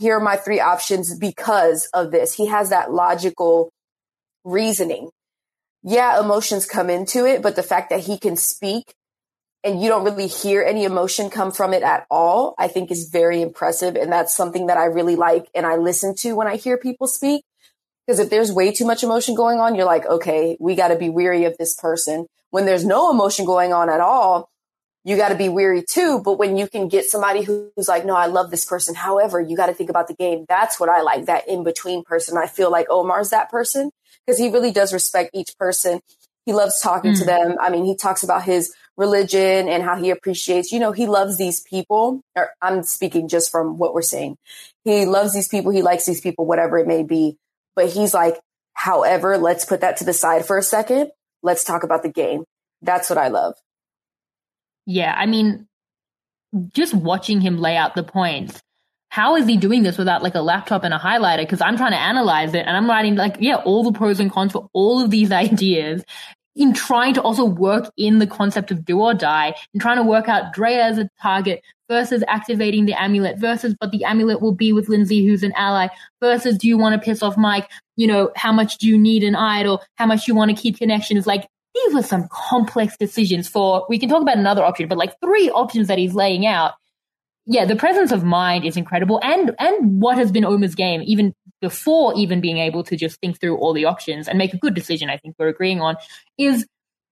here are my three options because of this. He has that logical reasoning. Yeah, emotions come into it, but the fact that he can speak and you don't really hear any emotion come from it at all, I think is very impressive. And that's something that I really like and I listen to when I hear people speak. Because if there's way too much emotion going on, you're like, okay, we got to be weary of this person. When there's no emotion going on at all, you got to be weary too. But when you can get somebody who's like, no, I love this person. However, you got to think about the game. That's what I like, that in-between person. I feel like Omar's that person because he really does respect each person. He loves talking mm. to them. I mean, he talks about his religion and how he appreciates, you know, he loves these people. Or I'm speaking just from what we're saying. He loves these people. He likes these people, whatever it may be. But he's like, however, let's put that to the side for a second. Let's talk about the game. That's what I love. Yeah, I mean, just watching him lay out the points, how is he doing this without like a laptop and a highlighter? Because I'm trying to analyze it and I'm writing like, yeah, all the pros and cons for all of these ideas in trying to also work in the concept of do or die and trying to work out Drea as a target versus activating the amulet versus, but the amulet will be with Lindsay, who's an ally versus do you want to piss off Mike? You know, how much do you need an idol? How much do you want to keep connections? Like, these were some complex decisions for, we can talk about another option, but like three options that he's laying out. Yeah, the presence of mind is incredible. And, and what has been Omar's game, even before even being able to just think through all the options and make a good decision, I think we're agreeing on, is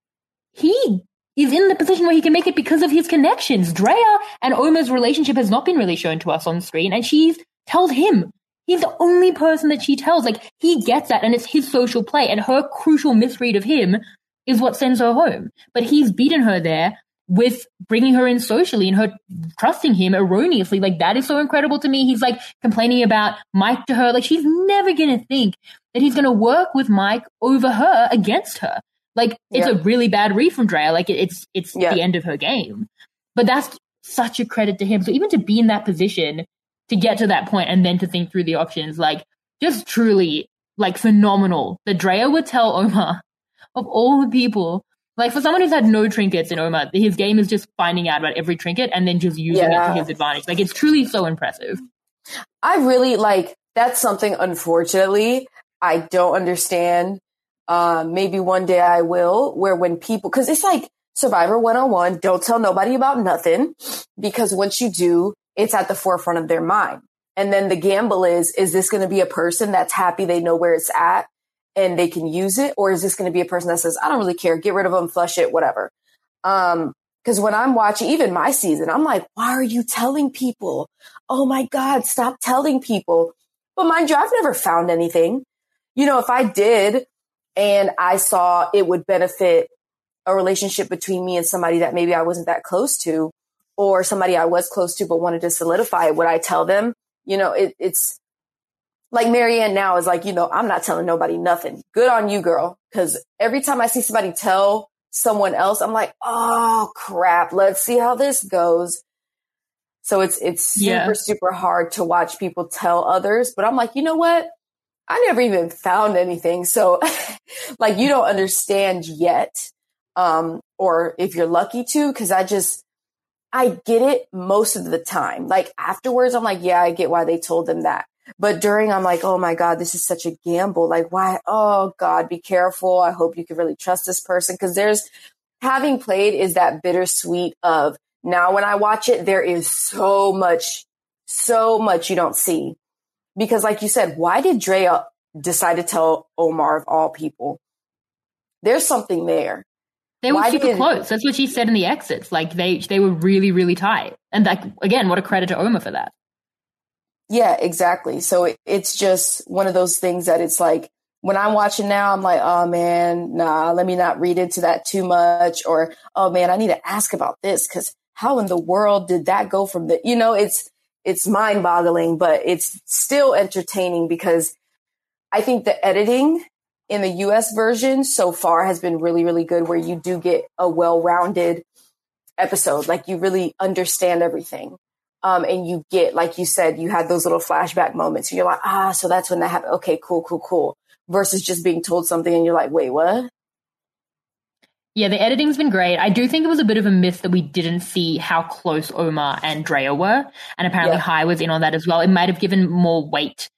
he is in the position where he can make it because of his connections. Drea and Omar's relationship has not been really shown to us on screen, and she tells him. He's the only person that she tells. Like, he gets that, and it's his social play, and her crucial misread of him is what sends her home. But he's beaten her there with bringing her in socially and her trusting him erroneously. Like, that is so incredible to me. He's like complaining about Mike to her. Like, she's never going to think that he's going to work with Mike over her against her. Like, it's yeah. a really bad read from Drea. Like, it, it's it's yeah. the end of her game. But that's such a credit to him. So even to be in that position, to get to that point and then to think through the options, like, just truly, like, phenomenal that Drea would tell Omar, of all the people, like, for someone who's had no trinkets in Omar, his game is just finding out about every trinket and then just using yeah. it to his advantage. Like, it's truly so impressive. I really, like, that's something, unfortunately, I don't understand. Um, maybe one day I will, where when people, because it's like Survivor one oh one, don't tell nobody about nothing, because once you do, it's at the forefront of their mind. And then the gamble is, is this going to be a person that's happy they know where it's at and they can use it? Or is this going to be a person that says, I don't really care, get rid of them, flush it, whatever. Um, because when I'm watching even my season, I'm like, why are you telling people? Oh my God, stop telling people. But mind you, I've never found anything. You know, if I did and I saw it would benefit a relationship between me and somebody that maybe I wasn't that close to, or somebody I was close to but wanted to solidify it, would I tell them? You know, it, it's like Maryanne now is like, you know, I'm not telling nobody nothing. Good on you, girl. Because every time I see somebody tell someone else, I'm like, oh, crap. Let's see how this goes. So it's it's super, yeah. super hard to watch people tell others. But I'm like, you know what? I never even found anything. So like, you don't understand yet. Um, or if you're lucky to, because I just, I get it most of the time. Like afterwards, I'm like, yeah, I get why they told them that. But during, I'm like, oh my God, this is such a gamble. Like, why? Oh God, be careful. I hope you can really trust this person. Because there's, having played is that bittersweet of, now when I watch it, there is so much, so much you don't see. Because like you said, why did Drea decide to tell Omar of all people? There's something there. They were Why super did, close. That's what she said in the exits. Like they, they were really, really tight. And like, again, what a credit to Omar for that. Yeah, exactly. So it, it's just one of those things that it's like, when I'm watching now, I'm like, oh man, nah, let me not read into that too much. Or, oh man, I need to ask about this because how in the world did that go from the, you know, it's, it's mind boggling, but it's still entertaining because I think the editing in the U S version so far has been really, really good, where you do get a well-rounded episode. Like you really understand everything. Um, and you get, like you said, you had those little flashback moments. And you're like, ah, so that's when that happened. Okay, cool, cool, cool. Versus just being told something and you're like, wait, what? Yeah, the editing's been great. I do think it was a bit of a miss that we didn't see how close Omar and Drea were. And apparently Yeah. Hai was in on that as well. It might have given more weight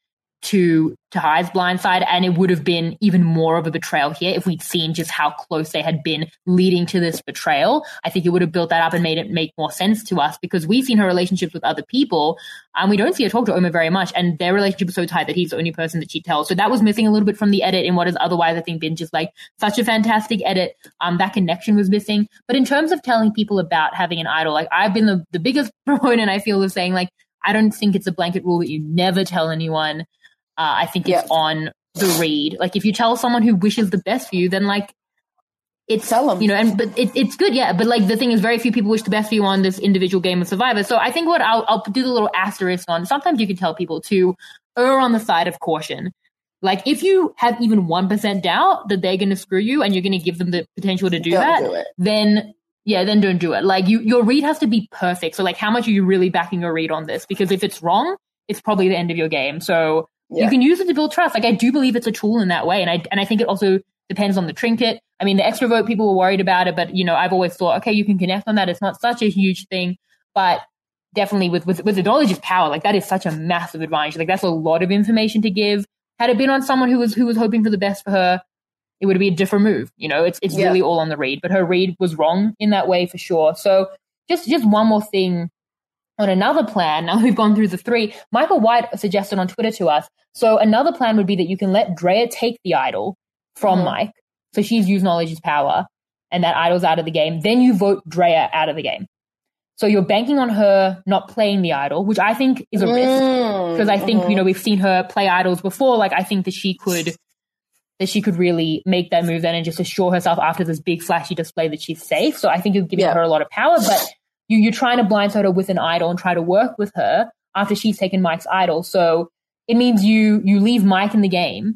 to to Hai's blind side, and it would have been even more of a betrayal here if we'd seen just how close they had been leading to this betrayal. I think it would have built that up and made it make more sense to us, because we've seen her relationships with other people, and we don't see her talk to Omar very much, and their relationship is so tight that he's the only person that she tells. So that was missing a little bit from the edit in what has otherwise, I think, been just like such a fantastic edit. Um, that connection was missing. But in terms of telling people about having an idol, like I've been the, the biggest proponent, I feel, of saying, like, I don't think it's a blanket rule that you never tell anyone. Uh, I think it's Yeah. on the read. Like, if you tell someone who wishes the best for you, then like it's Tell 'em. you know, and but it, it's good, yeah. But like the thing is, very few people wish the best for you on this individual game of Survivor. So I think what I'll I'll do the little asterisk on. Sometimes you can tell people to err on the side of caution. Like, if you have even one percent doubt that they're going to screw you and you're going to give them the potential to do Don't that, do it. then yeah, then don't do it. Like, you, your read has to be perfect. So like, how much are you really backing your read on this? Because if it's wrong, it's probably the end of your game. So Yeah. you can use it to build trust. Like, I do believe it's a tool in that way. And I, and I think it also depends on the trinket. I mean, the extra vote, people were worried about it, but, you know, I've always thought, okay, you can connect on that. It's not such a huge thing, but definitely with, with, with the knowledge of power, like that is such a massive advantage. Like, that's a lot of information to give. Had it been on someone who was, who was hoping for the best for her, it would be a different move. You know, it's, it's Yeah. really all on the read, but her read was wrong in that way for sure. So just, just one more thing on another plan. Now we've gone through the three. Michael White suggested on Twitter to us. So another plan would be that you can let Drea take the idol from Mhm. Mike. So she's used knowledge is power, and that idol's out of the game. Then you vote Drea out of the game. So you're banking on her not playing the idol, which I think is a risk, Mm, because I think, mhm. you know, we've seen her play idols before. Like, I think that she could, that she could really make that move then and just assure herself after this big flashy display that she's safe. So I think you're giving Yeah. her a lot of power, but you, you're trying to blindside her with an idol and try to work with her after she's taken Mike's idol. So it means you, you leave Mike in the game,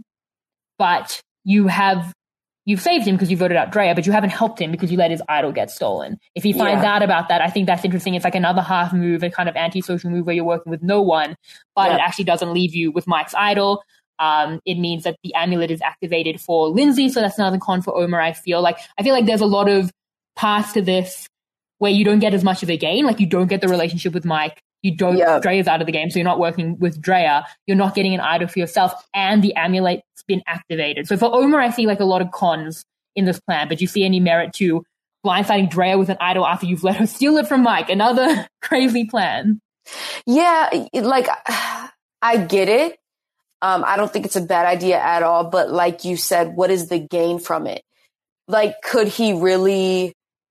but you have, you've saved him because you voted out Drea, but you haven't helped him because you let his idol get stolen. If he finds Yeah. out about that, I think that's interesting. It's like another half move, a kind of anti-social move where you're working with no one, but Yeah. it actually doesn't leave you with Mike's idol. Um, it means that the amulet is activated for Lindsay, so that's another con for Omar, I feel. Like, I feel like there's a lot of paths to this where you don't get as much of a gain. Like, you don't get the relationship with Mike. You don't, Yeah. Drea's out of the game, so you're not working with Drea. You're not getting an idol for yourself, and the amulet's been activated. So for Omar, I see like a lot of cons in this plan, but you see any merit to blindsiding Drea with an idol after you've let her steal it from Mike? Another crazy plan. Yeah, like I get it. Um, I don't think it's a bad idea at all. But like you said, what is the gain from it? Like, could he really,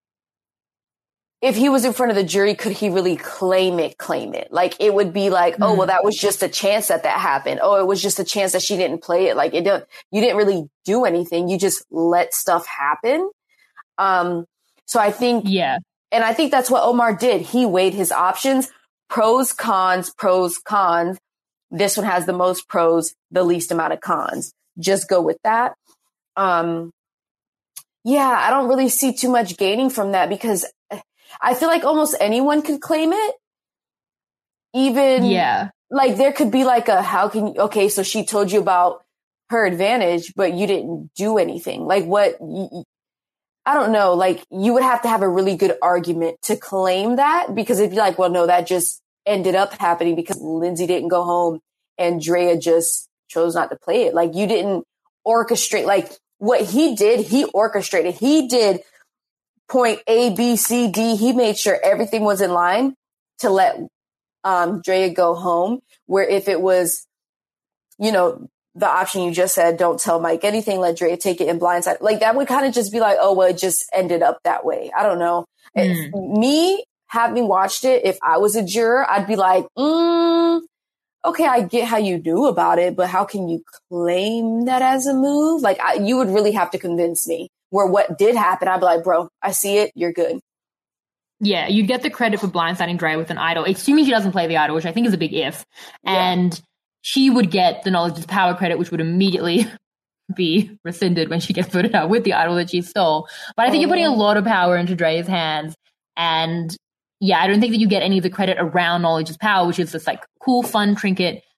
if he was in front of the jury, could he really claim it, claim it? Like, it would be like, oh, well, that was just a chance that that happened. Oh, it was just a chance that she didn't play it. Like, it don't, you didn't really do anything. You just let stuff happen. Um, so I think, Yeah. and I think that's what Omar did. He weighed his options, pros, cons, pros, cons. This one has the most pros, the least amount of cons. Just go with that. Um, yeah, I don't really see too much gaining from that because I feel like almost anyone could claim it. Even, Yeah. like, there could be like a, how can you, okay, so she told you about her advantage, but you didn't do anything. Like, what, you, I don't know, like, you would have to have a really good argument to claim that, because it'd be like, well, no, that just ended up happening because Lindsay didn't go home and Drea just chose not to play it. Like, you didn't orchestrate, like, what he did, he orchestrated. He did point A, B, C, D. He made sure everything was in line to let um, Drea go home. Where if it was, you know, the option you just said, don't tell Mike anything, let Drea take it in blindside. Like, that would kind of just be like, oh, well, it just ended up that way. I don't know. Mm. If me having watched it, if I was a juror, I'd be like, mm, okay, I get how you knew about it, but how can you claim that as a move? Like, I, you would really have to convince me. Where what did happen, I'd be like, bro, I see it. You're good. Yeah, you'd get the credit for blindsiding Drea with an idol, assuming she doesn't play the idol, which I think is a big if. Yeah. And she would get the knowledge is power credit, which would immediately be rescinded when she gets voted out with the idol that she stole. But I think Oh, you're putting yeah. a lot of power into Drea's hands. And yeah, I don't think that you get any of the credit around knowledge is power, which is this like cool, fun trinket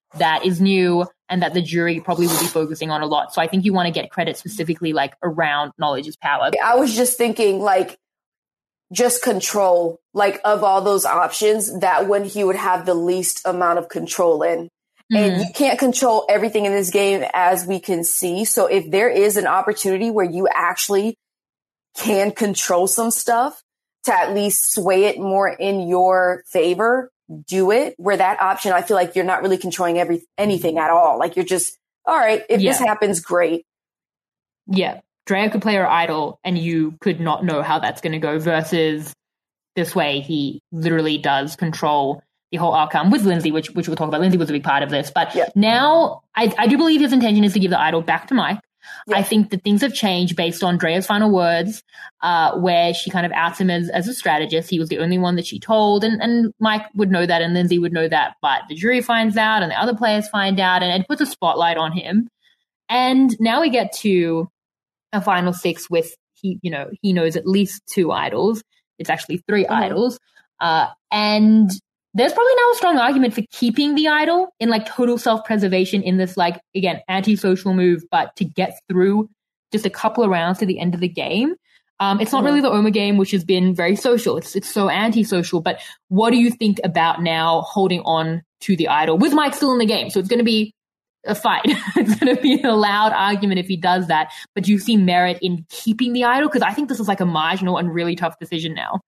that is new and that the jury probably will be focusing on a lot. So I think you want to get credit specifically like around knowledge is power. I was just thinking like just control, like of all those options, that one he would have the least amount of control in. Mm-hmm. And you can't control everything in this game, as we can see. So if there is an opportunity where you actually can control some stuff to at least sway it more in your favor, do it. Where that option, I feel like you're not really controlling every anything at all. Like you're just, all right, if yeah. this happens, great. Yeah. Drea could play her idol and you could not know how that's going to go, versus this way he literally does control the whole outcome with Lindsay, which which we'll talk about. Lindsay was a big part of this. But yeah. now I, I do believe his intention is to give the idol back to Mike. Yeah. I think that things have changed based on Drea's final words, uh, where she kind of outs him as, as a strategist. He was the only one that she told, and, and Mike would know that and Lindsay would know that, but the jury finds out and the other players find out, and it puts a spotlight on him. And now we get to a final six with, he, you know, he knows at least two idols. It's actually three mm-hmm. idols. Uh, and there's probably now a strong argument for keeping the idol in like total self-preservation in this, like, again, anti-social move, but to get through just a couple of rounds to the end of the game. Um, it's not mm-hmm. really the Oma game, which has been very social. It's it's so anti-social. But what do you think about now holding on to the idol with Mike still in the game? So it's going to be a fight. It's going to be a loud argument if he does that. But do you see merit in keeping the idol? Because I think this is like a marginal and really tough decision now.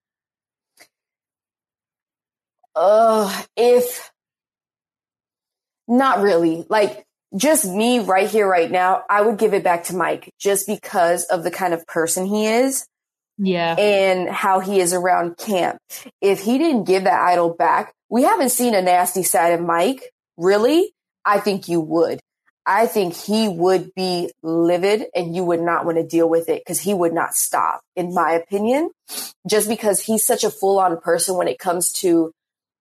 Uh, if not really, like just me right here, right now, I would give it back to Mike just because of the kind of person he is. Yeah. And how he is around camp. If he didn't give that idol back, we haven't seen a nasty side of Mike. Really? I think you would. I think he would be livid and you would not want to deal with it because he would not stop, in my opinion, just because he's such a full-on person when it comes to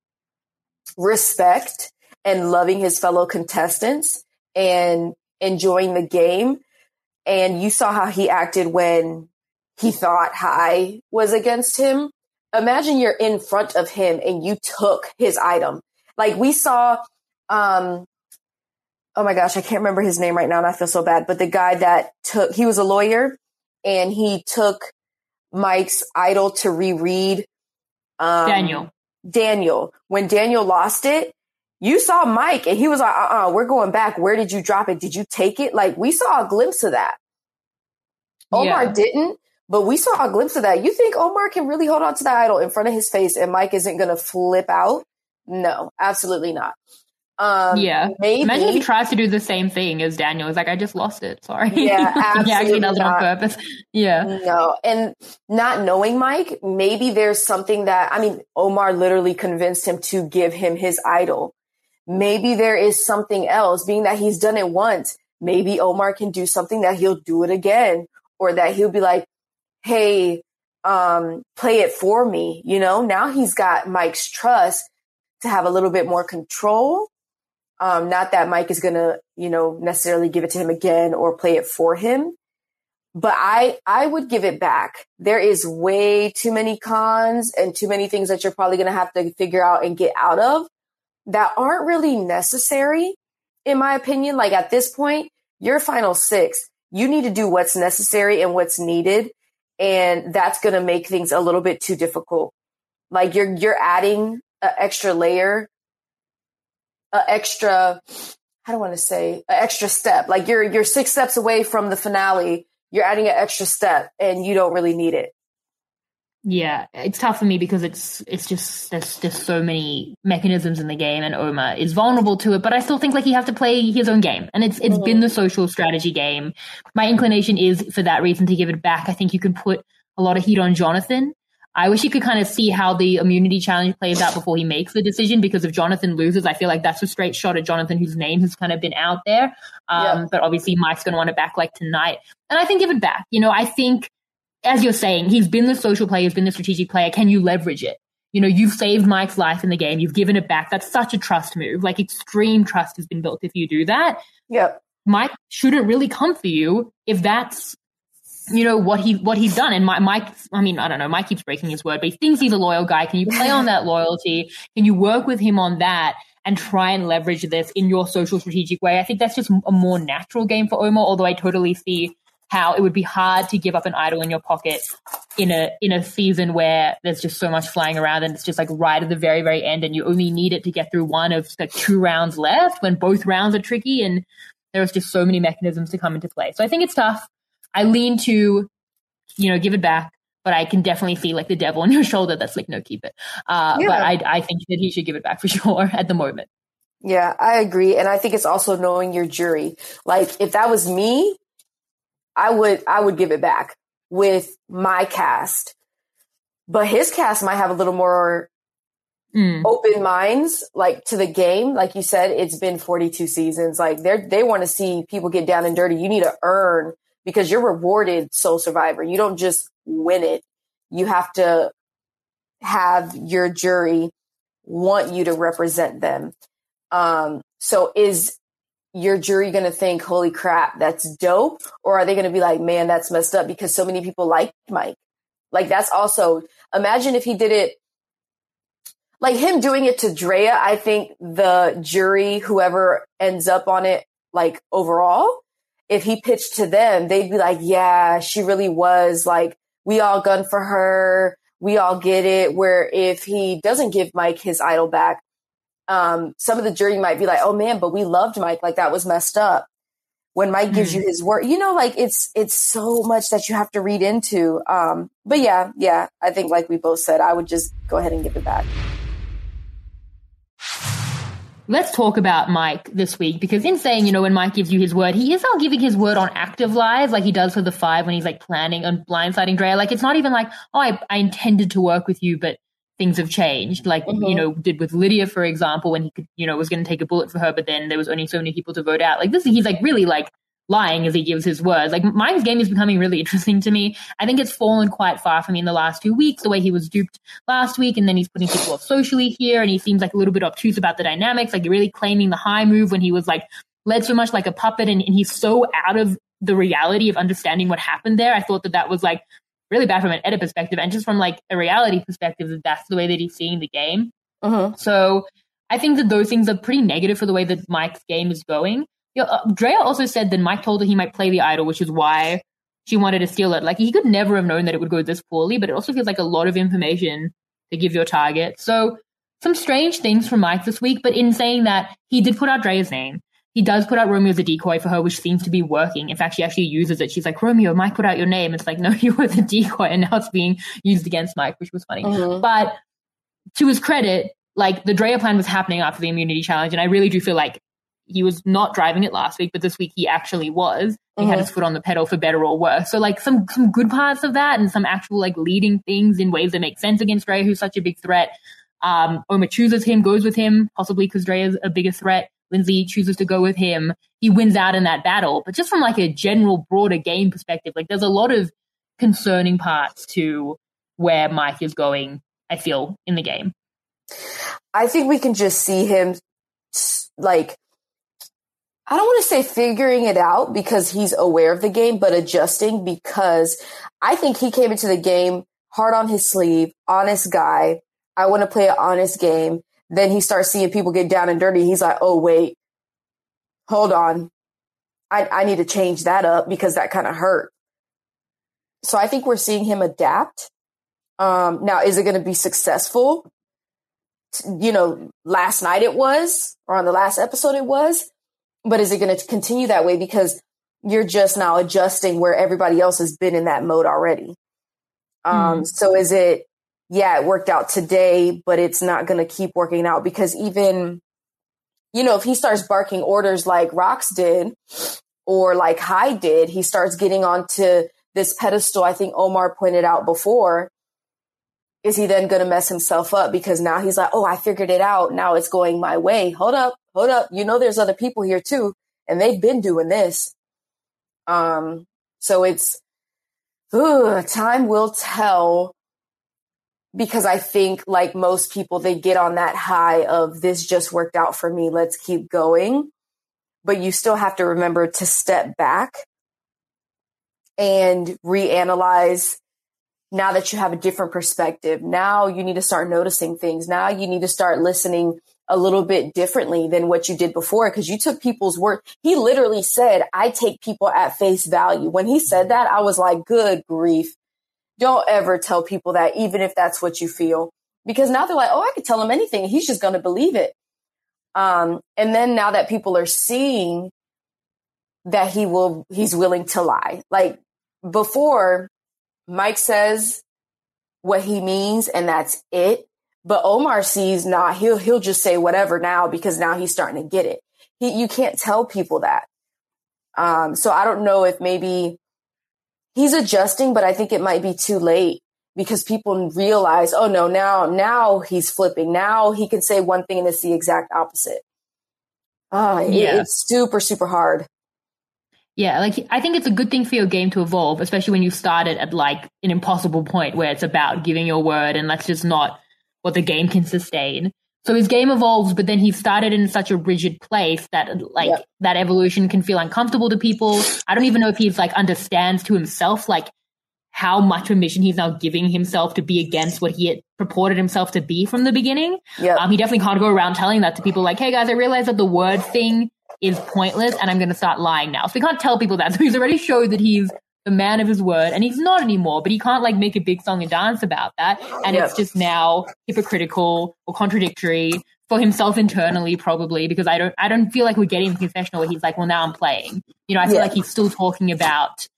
respect and loving his fellow contestants and enjoying the game. And you saw how he acted when he thought Hai was against him. Imagine you're in front of him and you took his item. Like we saw, um, oh my gosh, I can't remember his name right now and I feel so bad, but the guy that took, he was a lawyer and he took Mike's idol to reread. Um, Daniel. Daniel. When Daniel lost it, you saw Mike and he was like, uh-uh, we're going back. Where did you drop it? Did you take it? Like we saw a glimpse of that. Omar yeah. didn't, but we saw a glimpse of that. You think Omar can really hold on to that idol in front of his face and Mike isn't going to flip out? No, absolutely not. Um, yeah. Maybe. Imagine if he tries to do the same thing as Daniel. He's like, I just lost it. Sorry. Yeah, absolutely he actually does it on not. purpose. Yeah. No. And not knowing Mike, maybe there's something that, I mean, Omar literally convinced him to give him his idol. Maybe there is something else, being that he's done it once. Maybe Omar can do something that he'll do it again, or that he'll be like, hey, um, play it for me. You know, now he's got Mike's trust to have a little bit more control. Um, not that Mike is going to, you know, necessarily give it to him again or play it for him. But I, I would give it back. There is way too many cons and too many things that you're probably going to have to figure out and get out of that aren't really necessary, in my opinion. Like at this point, your final six, you need to do what's necessary and what's needed. And that's going to make things a little bit too difficult. Like you're, you're adding an extra layer, an extra, how do I want to say, an extra step. Like you're, you're six steps away from the finale. You're adding an extra step and you don't really need it. Yeah, it's tough for me because it's it's just there's just so many mechanisms in the game and Oma is vulnerable to it, but I still think like you have to play his own game, and it's it's mm-hmm. been the social strategy game. My inclination is for that reason to give it back. I think you can put a lot of heat on Jonathan. I wish you could kind of see how the immunity challenge plays out before he makes the decision, because if Jonathan loses, I feel like that's a straight shot at Jonathan, whose name has kind of been out there. Um, yeah. But obviously Mike's going to want it back like tonight. And I think give it back. You know, I think, as you're saying, he's been the social player, he's been the strategic player. Can you leverage it? You know, you've saved Mike's life in the game. You've given it back. That's such a trust move. Like extreme trust has been built if you do that. Yep. Mike shouldn't really come for you if that's, you know, what he what he's done. And Mike, I mean, I don't know, Mike keeps breaking his word, but he thinks he's a loyal guy. Can you play on that loyalty? Can you work with him on that and try and leverage this in your social strategic way. I think that's just a more natural game for Omar, although I totally see how it would be hard to give up an idol in your pocket in a in a season where there's just so much flying around and it's just like right at the very, very end and you only need it to get through one of like two rounds left when both rounds are tricky and there's just so many mechanisms to come into play. So I think it's tough. I lean to, you know, give it back, but I can definitely feel like the devil on your shoulder that's like, no, keep it. Uh, yeah. But I, I think that he should give it back for sure at the moment. Yeah, I agree. And I think it's also knowing your jury. Like if that was me, I would I would give it back with my cast. But his cast might have a little more mm. open minds, like to the game. Like you said, it's been forty-two seasons. Like they they want to see people get down and dirty. You need to earn because you're rewarded Soul Survivor. You don't just win it. You have to have your jury want you to represent them. Um, so is your jury going to think, holy crap, that's dope? Or are they going to be like, man, that's messed up because so many people like Mike? Like that's also, imagine if he did it, like him doing it to Drea. I think the jury, whoever ends up on it, like overall, if he pitched to them, they'd be like, yeah, she really was like, we all gun for her. We all get it. Where if he doesn't give Mike his idol back, Um, some of the jury might be like, oh man, but we loved Mike. Like that was messed up. When Mike gives you his word, you know, like it's, it's so much that you have to read into. Um, but yeah, yeah, I think like we both said, I would just go ahead and give it back. Let's talk about Mike this week because in saying, you know, when Mike gives you his word, he is not giving his word on active live like he does for the five when he's like planning on blindsiding Drea. Like it's not even like, oh, I, I intended to work with you, but things have changed. Like, mm-hmm. you know, did with Lydia, for example, when he could, you know, was going to take a bullet for her, but then there was only so many people to vote out. Like this, he's like really like lying as he gives his words. Like Mike's game is becoming really interesting to me. I think it's fallen quite far from me in the last two weeks, the way he was duped last week. And then he's putting people off socially here. And he seems like a little bit obtuse about the dynamics. Like really claiming the high move when he was like led so much like a puppet. And, and he's so out of the reality of understanding what happened there. I thought that that was like really bad from an edit perspective. And just from like a reality perspective, that that's the way that he's seeing the game. Uh-huh. So I think that those things are pretty negative for the way that Mike's game is going. You know, uh, Drea also said that Mike told her he might play the idol, which is why she wanted to steal it. Like he could never have known that it would go this poorly, but it also feels like a lot of information to give your target. So some strange things from Mike this week, but in saying that, he did put out Drea's name. He does put out Romeo as a decoy for her, which seems to be working. In fact, she actually uses it. She's like, Romeo, Mike put out your name. It's like, no, you were the decoy, and now it's being used against Mike, which was funny. Mm-hmm. But to his credit, like the Drea plan was happening after the immunity challenge, and I really do feel like he was not driving it last week, but this week he actually was. He mm-hmm. had his foot on the pedal for better or worse. So like some some good parts of that and some actual like leading things in ways that make sense against Drea, who's such a big threat. Um, Omar chooses him, goes with him, possibly because Drea's a bigger threat. Lindsay chooses to go with him. He wins out in that battle. But just from like a general broader game perspective, like there's a lot of concerning parts to where Mike is going, I feel, in the game. I think we can just see him like, I don't want to say figuring it out because he's aware of the game, but adjusting, because I think he came into the game hard on his sleeve, honest guy. I want to play an honest game. Then he starts seeing people get down and dirty. He's like, oh, wait, hold on. I, I need to change that up because that kind of hurt. So I think we're seeing him adapt. Um, now, is it going to be successful? You know, last night it was, or on the last episode it was. But is it going to continue that way? Because you're just now adjusting where everybody else has been in that mode already. Um, mm. So is it, yeah, it worked out today, but it's not going to keep working out because even, you know, if he starts barking orders like Rox did or like Hyde did, he starts getting onto this pedestal. I think Omar pointed out before. Is he then going to mess himself up? Because now he's like, oh, I figured it out. Now it's going my way. Hold up. Hold up. You know, there's other people here too. And they've been doing this. Um, so it's, ooh, time will tell, because I think like most people, they get on that high of this just worked out for me. Let's keep going. But you still have to remember to step back and reanalyze. Now that you have a different perspective, now you need to start noticing things. Now you need to start listening a little bit differently than what you did before, because you took people's word. He literally said, I take people at face value. When he said that, I was like, good grief. Don't ever tell people that, even if that's what you feel, because now they're like, oh, I could tell him anything. He's just going to believe it. Um, and then now that people are seeing that he will, he's willing to lie. Like before, Mike says what he means and that's it. But Omar sees, nah, he'll, he'll just say whatever now because now he's starting to get it. He, you can't tell people that. Um, so I don't know if maybe he's adjusting, but I think it might be too late because people realize, oh no, now, now he's flipping. Now he can say one thing and it's the exact opposite. Oh, yeah. it, it's super, super hard. Yeah, like I think it's a good thing for your game to evolve, especially when you start it at like an impossible point where it's about giving your word and that's just not what the game can sustain. So his game evolves, but then he started in such a rigid place that like yep. that evolution can feel uncomfortable to people. I don't even know if he's like understands to himself like how much permission he's now giving himself to be against what he had purported himself to be from the beginning. Yep. Um, he definitely can't go around telling that to people like, hey guys, I realize that the word thing is pointless and I'm going to start lying now. So he can't tell people that. So he's already showed that he's the man of his word and he's not anymore, but he can't like make a big song and dance about that. And yep. it's just now hypocritical or contradictory for himself internally, probably, because I don't, I don't feel like we're getting the confessional where he's like, well, now I'm playing. You know, I feel yeah. like he's still talking about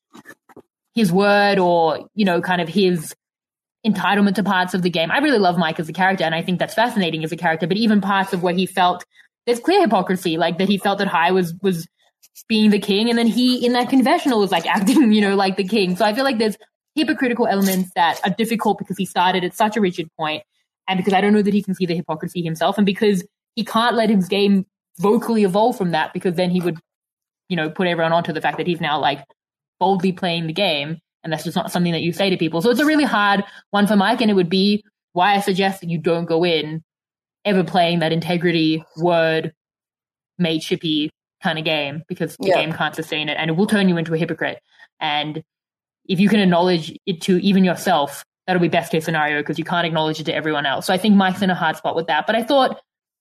his word or, you know, kind of his entitlement to parts of the game. I really love Mike as a character and I think that's fascinating as a character, but even parts of where he felt there's clear hypocrisy, like that he felt that Hai was, was being the king and then he in that confessional was like acting, you know, like the king. So I feel like there's hypocritical elements that are difficult because he started at such a rigid point and because I don't know that he can see the hypocrisy himself and because he can't let his game vocally evolve from that because then he would, you know, put everyone onto the fact that he's now like boldly playing the game and that's just not something that you say to people. So it's a really hard one for Mike and it would be why I suggest that you don't go in ever playing that integrity word mateshipy kind of game because the yeah. game can't sustain it and it will turn you into a hypocrite. And if you can acknowledge it to even yourself, that'll be best case scenario because you can't acknowledge it to everyone else. So I think Mike's in a hard spot with that. But I thought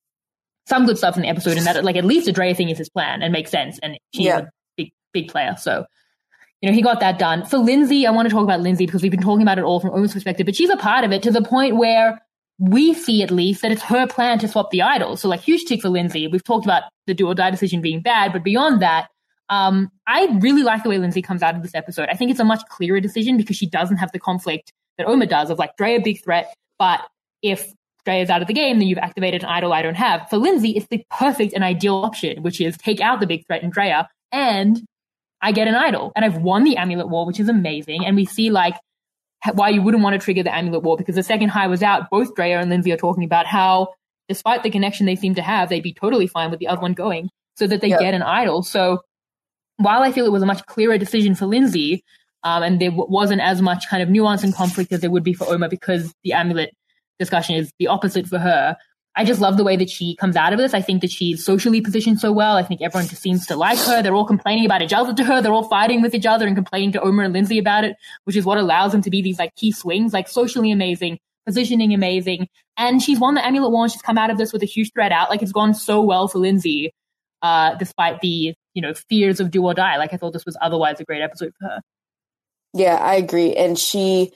some good stuff in the episode and that like at least the Drea thing is his plan and makes sense. And she's yeah. a big, big player. So, you know, he got that done. For Lindsay, I want to talk about Lindsay because we've been talking about it all from Oma's perspective, but she's a part of it to the point where we see at least that it's her plan to swap the idols. So like huge tick for Lindsay. We've talked about the do or die decision being bad, but beyond that, um, I really like the way Lindsay comes out of this episode. I think it's a much clearer decision because she doesn't have the conflict that Oma does of like Drea, big threat, but if Drea's out of the game, then you've activated an idol I don't have. For Lindsay, it's the perfect and ideal option, which is take out the big threat in Drea and I get an idol. And I've won the Amulet War, which is amazing. And we see like why you wouldn't want to trigger the Amulet War because the second Hai was out, both Drea and Lindsay are talking about how despite the connection they seem to have, they'd be totally fine with the other one going so that they yep. get an idol. So while I feel it was a much clearer decision for Lindsay um, and there w- wasn't as much kind of nuance and conflict as there would be for Oma because the Amulet discussion is the opposite for her, I just love the way that she comes out of this. I think that she's socially positioned so well. I think everyone just seems to like her. They're all complaining about each other to her. They're all fighting with each other and complaining to Oma and Lindsay about it, which is what allows them to be these like key swings, like socially amazing, positioning amazing. And she's won the Amulet War and she's come out of this with a huge threat out. Like it's gone so well for Lindsay, uh, despite the, you know, fears of do or die. Like I thought this was otherwise a great episode for her. Yeah, I agree. And she,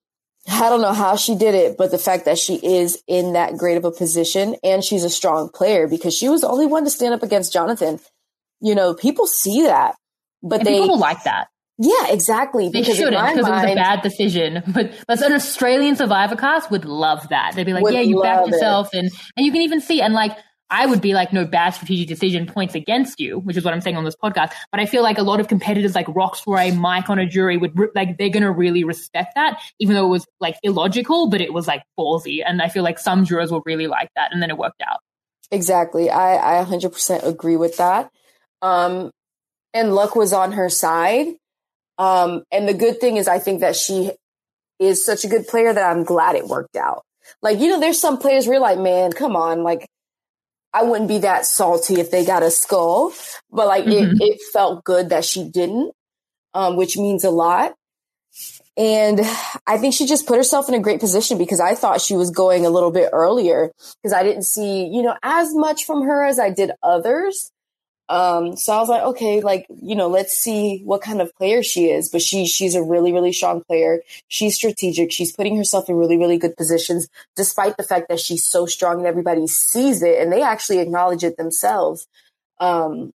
I don't know how she did it, but the fact that she is in that great of a position and she's a strong player because she was the only one to stand up against Jonathan. You know, people see that, but and they people like that. Yeah, exactly. They because shouldn't because mind, it was a bad decision. But but an Australian Survivor cast would love that. They'd be like, yeah, you backed yourself, and and you can even see and like. I would be like, no, bad strategic decision points against you, which is what I'm saying on this podcast. But I feel like a lot of competitors like Roxroy, Mike on a jury would like, they're going to really respect that, even though it was like illogical, but it was like ballsy. And I feel like some jurors will really like that. And then it worked out. Exactly. I, I one hundred percent agree with that. Um, and luck was on her side. Um, and the good thing is I think that she is such a good player that I'm glad it worked out. Like, you know, there's some players where you're like, man, come on, like, I wouldn't be that salty if they got a skull, but like mm-hmm. it, it felt good that she didn't, um, which means a lot. And I think she just put herself in a great position because I thought she was going a little bit earlier because I didn't see, you know, as much from her as I did others. Um, so I was like, okay, like, you know, let's see what kind of player she is. But she, she's a really, really strong player. She's strategic. She's putting herself in really, really good positions, despite the fact that she's so strong and everybody sees it and they actually acknowledge it themselves. Um,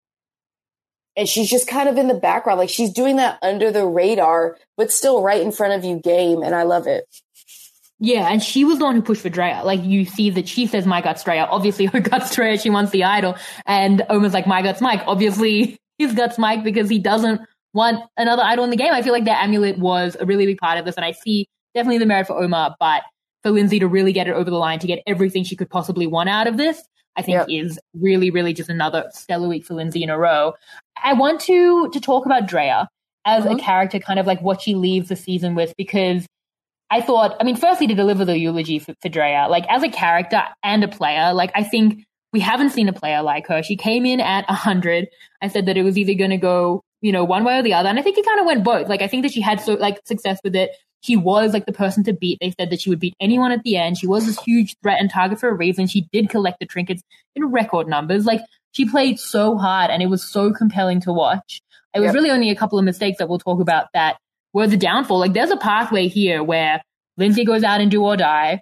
and she's just kind of in the background. Like she's doing that under the radar, but still right in front of you game. And I love it. Yeah, and she was the one who pushed for Drea. Like, you see that she says, my gut's Drea. Obviously, her gut's Drea. She wants the idol. And Omar's like, my gut's Mike. Obviously, his gut's Mike because he doesn't want another idol in the game. I feel like the amulet was a really big part of this. And I see definitely the merit for Omar. But for Lindsay to really get it over the line, to get everything she could possibly want out of this, I think yep. is really, really just another stellar week for Lindsay in a row. I want to, to talk about Drea as mm-hmm. a character, kind of like what she leaves the season with, because I thought, I mean, firstly, to deliver the eulogy for, for Drea, like as a character and a player, like I think we haven't seen a player like her. She came in at one hundred. I said that it was either going to go, you know, one way or the other. And I think it kind of went both. Like, I think that she had so like success with it. She was like the person to beat. They said that she would beat anyone at the end. She was this huge threat and target for a reason. She did collect the trinkets in record numbers. Like, she played so hard and it was so compelling to watch. It was yep. really only a couple of mistakes that we'll talk about that were the downfall. Like, there's a pathway here where Lindsay goes out and do or die,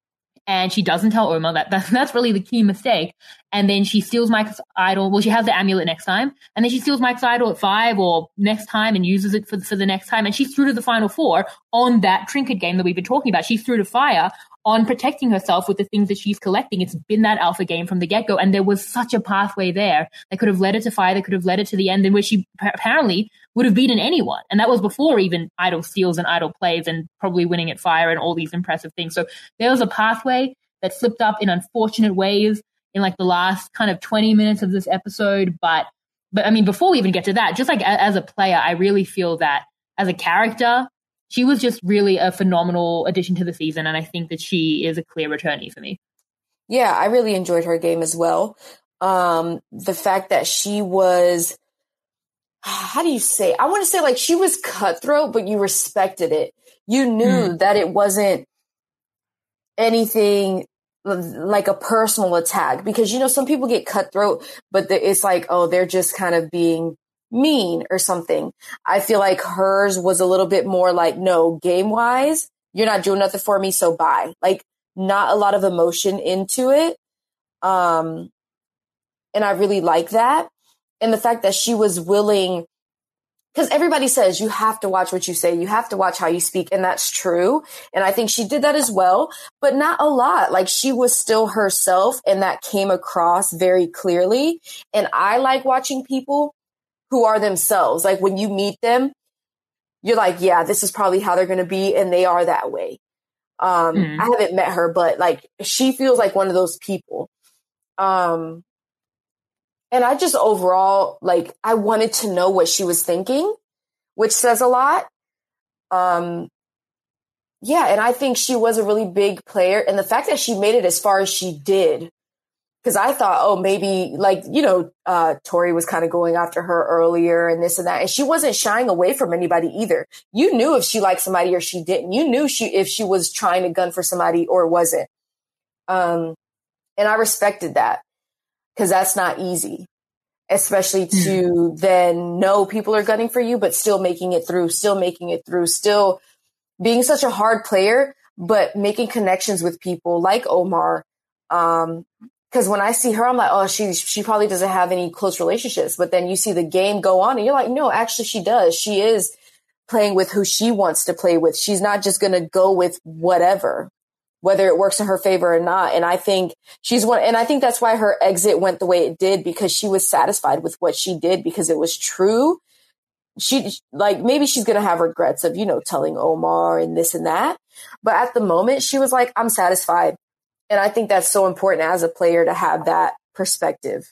and she doesn't tell Omar. That, that that's really the key mistake. And then she steals Mike's idol. Well, she has the amulet next time, and then she steals Mike's idol at five or next time and uses it for, for the next time. And she's through to the final four on that trinket game that we've been talking about. She's through to fire on protecting herself with the things that she's collecting. It's been that alpha game from the get-go, and there was such a pathway there that could have led her to fire, that could have led her to the end, in which she apparently would have beaten anyone. And that was before even idol steals and idol plays and probably winning at fire and all these impressive things. So there was a pathway that slipped up in unfortunate ways in like the last kind of twenty minutes of this episode. But, but I mean, before we even get to that, just like a, as a player, I really feel that as a character, she was just really a phenomenal addition to the season, and I think that she is a clear returnee for me. Yeah, I really enjoyed her game as well. Um, the fact that she was, how do you say, I want to say like she was cutthroat, but you respected it. You knew mm. that it wasn't anything like a personal attack, because, you know, some people get cutthroat, but it's like, oh, they're just kind of being mean or something. I feel like hers was a little bit more like, no, game wise, you're not doing nothing for me, so bye. Like, not a lot of emotion into it. Um, and I really like that. And the fact that she was willing, because everybody says you have to watch what you say, you have to watch how you speak, and that's true. And I think she did that as well, but not a lot. Like, she was still herself, and that came across very clearly. And I like watching people who are themselves. Like, when you meet them, you're like, yeah, this is probably how they're going to be. And they are that way. Um, mm. I haven't met her, but like, she feels like one of those people. Um, and I just overall, like, I wanted to know what she was thinking, which says a lot. Um, yeah. And I think she was a really big player. And the fact that she made it as far as she did, because I thought, oh, maybe like, you know, uh, Tori was kind of going after her earlier and this and that. And she wasn't shying away from anybody either. You knew if she liked somebody or she didn't. You knew she if she was trying to gun for somebody or wasn't. Um, and I respected that, because that's not easy, especially to mm. then know people are gunning for you, but still making it through, still making it through, still being such a hard player, but making connections with people like Omar. Um, Because when I see her, I'm like, oh, she she probably doesn't have any close relationships. But then you see the game go on and you're like, no, actually she does. She is playing with who she wants to play with. She's not just going to go with whatever, whether it works in her favor or not. And I think she's one. And I think that's why her exit went the way it did, because she was satisfied with what she did, because it was true. She like maybe she's going to have regrets of, you know, telling Omar and this and that. But at the moment, she was like, I'm satisfied. And I think that's so important as a player to have that perspective.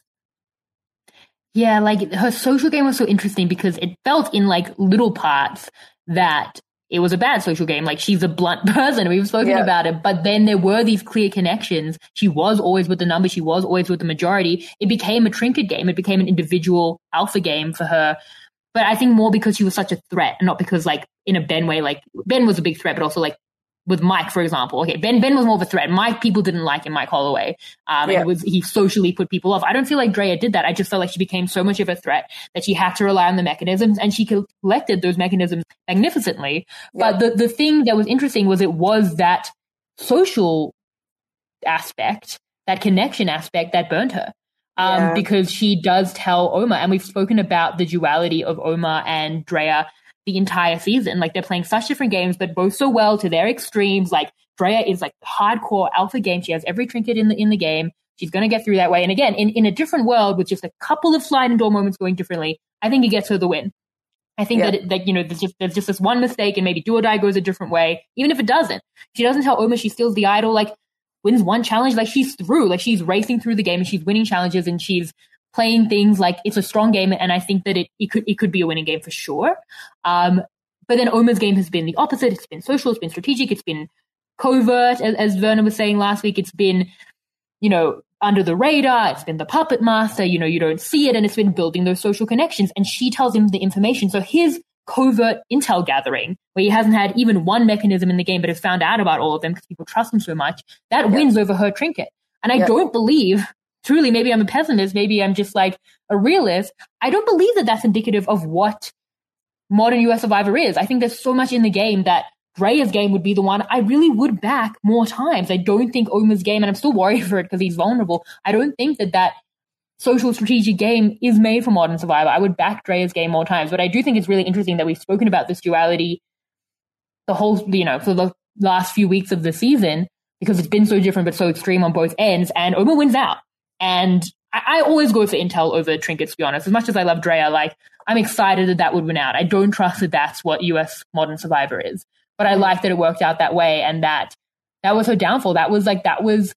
Yeah, like her social game was so interesting because it felt in like little parts that it was a bad social game. Like, she's a blunt person. We've spoken yeah. about it. But then there were these clear connections. She was always with the number. She was always with the majority. It became a trinket game. It became an individual alpha game for her. but I think more because she was such a threat and not because like in a Ben way, like Ben was a big threat, but also like with Mike, for example. Okay, Ben Ben was more of a threat. Mike, people didn't like him, Mike Holloway. Um, yeah. And it was, he socially put people off. I don't feel like Drea did that. I just felt like she became so much of a threat that she had to rely on the mechanisms, and she collected those mechanisms magnificently. Yeah. But the, the thing that was interesting was it was that social aspect, that connection aspect that burned her. Um, yeah. Because she does tell Omar, and we've spoken about the duality of Omar and Drea the entire season. Like, they're playing such different games, but both so well to their extremes. Like, Drea is like hardcore alpha game. She has every trinket in the in the game. She's going to get through that way. And again, in, in a different world with just a couple of slide and door moments going differently, I think it gets her the win. I think yeah. that, it, that, you know, there's just, there's just this one mistake and maybe do or die goes a different way. Even if it doesn't, she doesn't tell Omar she steals the idol, like wins one challenge, like she's through, like she's racing through the game and she's winning challenges and she's playing things like it's a strong game. And I think that it, it could, it could be a winning game for sure. Um, But then Omar's game has been the opposite. It's been social, it's been strategic, it's been covert, as, as Verna was saying last week. It's been, you know, under the radar. It's been the puppet master. You know, you don't see it, and it's been building those social connections. And she tells him the information. So his covert intel gathering, where he hasn't had even one mechanism in the game, but has found out about all of them because people trust him so much, that yeah. wins over her trinket. And I yeah. don't believe, truly, maybe I'm a pessimist, maybe I'm just like a realist, I don't believe that that's indicative of what modern U S Survivor is. I think there's so much in the game that Drea's game would be the one I really would back more times. I don't think Omar's game, and I'm still worried for it because he's vulnerable, I don't think that that social strategic game is made for modern Survivor. I would back Drea's game more times, but I do think it's really interesting that we've spoken about this duality the whole, you know, for the last few weeks of the season, because it's been so different but so extreme on both ends, and Omar wins out. And I, I always go for intel over trinkets, to be honest. As much as I love Drea, like, I'm excited that that would win out. I don't trust that that's what U S Modern Survivor is. But I like that it worked out that way, and that that was her downfall. That was like, that was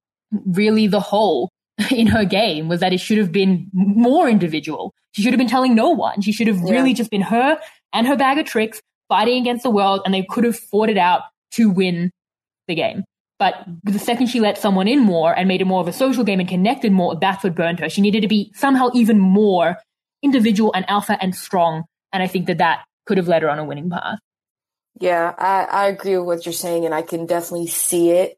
really the hole in her game, was that it should have been more individual. She should have been telling no one. She should have yeah. really just been her and her bag of tricks fighting against the world, and they could have fought it out to win the game. But the second she let someone in more and made it more of a social game and connected more, that's what burned her. She needed to be somehow even more individual and alpha and strong. And I think that that could have led her on a winning path. Yeah, I, I agree with what you're saying, and I can definitely see it.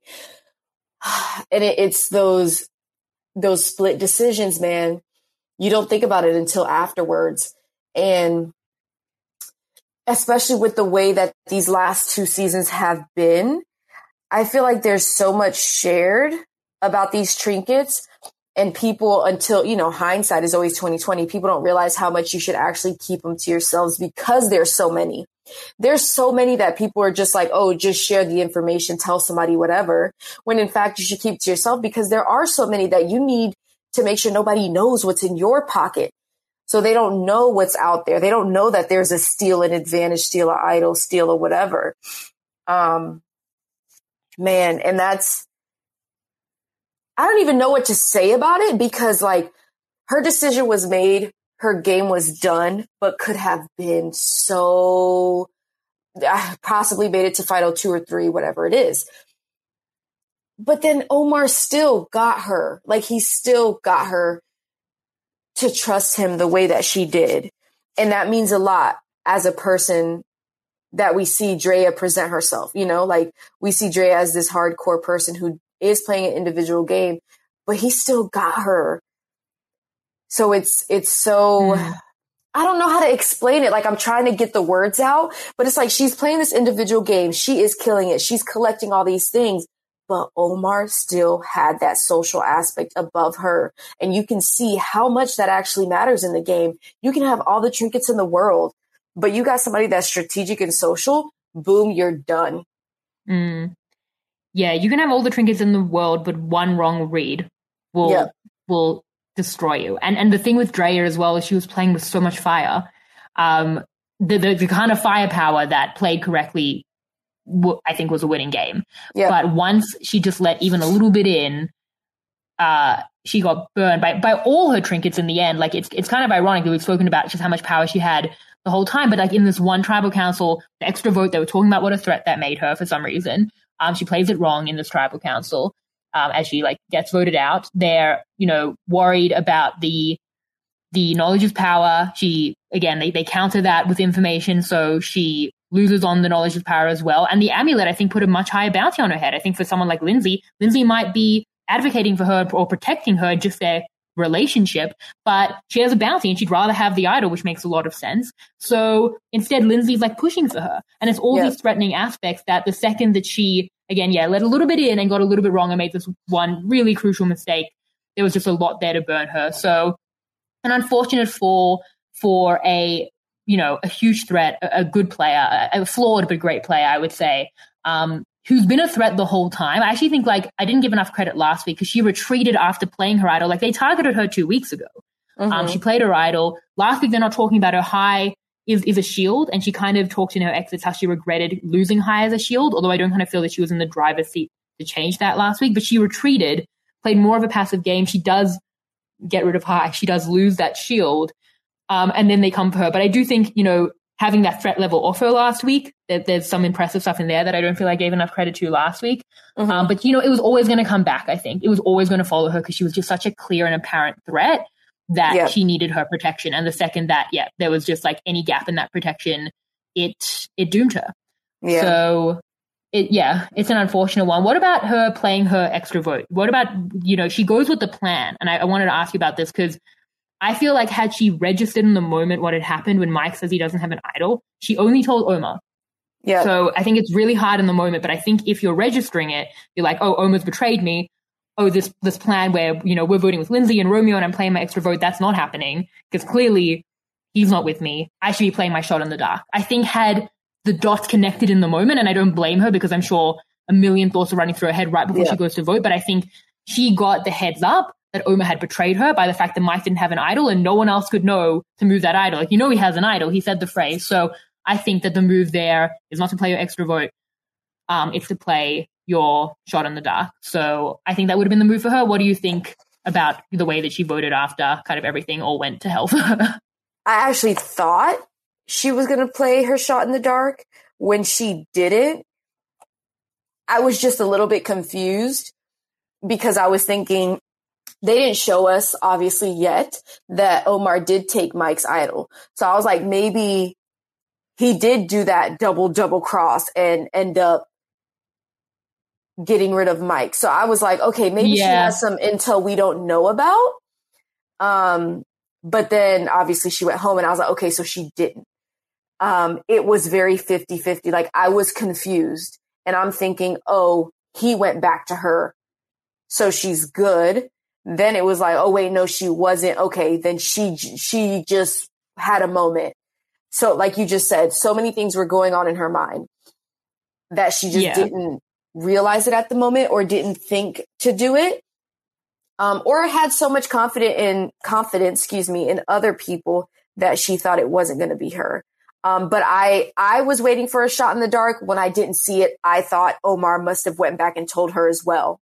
And it, it's those those split decisions, man. You don't think about it until afterwards. And especially with the way that these last two seasons have been, I feel like there's so much shared about these trinkets. And people, until, you know, hindsight is always twenty twenty. People don't realize how much you should actually keep them to yourselves, because there's so many. There's so many that people are just like, oh, just share the information, tell somebody whatever. When in fact, you should keep it to yourself, because there are so many that you need to make sure nobody knows what's in your pocket. So they don't know what's out there. They don't know that there's a steal an advantage, steal an idol, steal or whatever. Um, man, and that's, I don't even know what to say about it, because like, her decision was made, her game was done, but could have been so, I possibly made it to final two or three, whatever it is. But then Omar still got her, like he still got her to trust him the way that she did. And that means a lot as a person that we see Drea present herself, you know, like we see Drea as this hardcore person who is playing an individual game, but he still got her. So it's, it's so, mm. I don't know how to explain it. Like, I'm trying to get the words out, but it's like, she's playing this individual game. She is killing it. She's collecting all these things, but Omar still had that social aspect above her. And you can see how much that actually matters in the game. You can have all the trinkets in the world, but you got somebody that's strategic and social, boom, you're done. Mm. Yeah, you can have all the trinkets in the world, but one wrong read will yep. will destroy you. And and the thing with Drea as well is she was playing with so much fire. Um, the, the the kind of firepower that played correctly, w- I think, was a winning game. Yep. But once she just let even a little bit in, uh, she got burned by by all her trinkets in the end. Like, it's it's kind of ironic that we've spoken about just how much power she had the whole time, but like in this one tribal council, the extra vote, they were talking about what a threat that made her for some reason. Um, she plays it wrong in this tribal council. Um, as she like gets voted out, they're, you know, worried about the the knowledge is power. She, again, they, they counter that with information. So she loses on the knowledge of power as well. And the amulet, I think, put a much higher bounty on her head. I think for someone like Lindsay, Lindsay might be advocating for her or protecting her, just their relationship, but she has a bounty and she'd rather have the idol, which makes a lot of sense. So instead, Lindsay's like pushing for her. And it's all Yep. these threatening aspects that the second that she, again, yeah, let a little bit in and got a little bit wrong and made this one really crucial mistake, there was just a lot there to burn her. So an unfortunate fall for a, you know, a huge threat, a, a good player, a, a flawed but great player, I would say, um, who's been a threat the whole time. I actually think, like, I didn't give enough credit last week because she retreated after playing her idol. Like, they targeted her two weeks ago. Mm-hmm. Um, she played her idol. Last week, they're not talking about her high is, is a shield, and she kind of talked in her exits how she regretted losing high as a shield, although I don't kind of feel that she was in the driver's seat to change that last week. But she retreated, played more of a passive game. She does get rid of high. She does lose that shield. Um, and then they come for her. But I do think, you know, having that threat level off her last week, there, there's some impressive stuff in there that I don't feel I gave enough credit to last week. Mm-hmm. Um, but, you know, it was always going to come back, I think. It was always going to follow her because she was just such a clear and apparent threat that Yep. she needed her protection. And the second that, yeah, there was just like any gap in that protection, it it doomed her. Yeah. So, it, yeah, it's an unfortunate one. What about her playing her extra vote? What about, you know, she goes with the plan. And I, I wanted to ask you about this because I feel like had she registered in the moment what had happened when Mike says he doesn't have an idol, she only told Omar. Yeah. So I think it's really hard in the moment, but I think if you're registering it, you're like, oh, Omar's betrayed me. Oh, this this plan where, you know, we're voting with Lindsay and Romeo and I'm playing my extra vote, that's not happening because clearly he's not with me. I should be playing my shot in the dark. I think had the dots connected in the moment, and I don't blame her because I'm sure a million thoughts are running through her head right before Yeah. she goes to vote, but I think she got the heads up that Omar had betrayed her by the fact that Mike didn't have an idol and no one else could know to move that idol. Like, you know, he has an idol. He said the phrase. So I think that the move there is not to play your extra vote. Um, it's to play your shot in the dark. So I think that would have been the move for her. What do you think about the way that she voted after kind of everything all went to hell for her? I actually thought she was going to play her shot in the dark. When she didn't, I was just a little bit confused because I was thinking, they didn't show us, obviously, yet that Omar did take Mike's idol. So I was like, maybe he did do that double, double cross and end up getting rid of Mike. So I was like, okay, maybe Yeah. she has some intel we don't know about. Um, but then obviously she went home and I was like, okay, so she didn't. Um, it was very fifty-fifty. Like I was confused and I'm thinking, oh, he went back to her. So she's good. Then it was like, oh, wait, no, she wasn't. Okay. Then she, she just had a moment. So like you just said, so many things were going on in her mind that she just Yeah. didn't realize it at the moment or didn't think to do it. Um, or had so much confidence in confidence, excuse me, in other people that she thought it wasn't going to be her. Um, but I, I was waiting for a shot in the dark. When I didn't see it, I thought Omar must have went back and told her as well.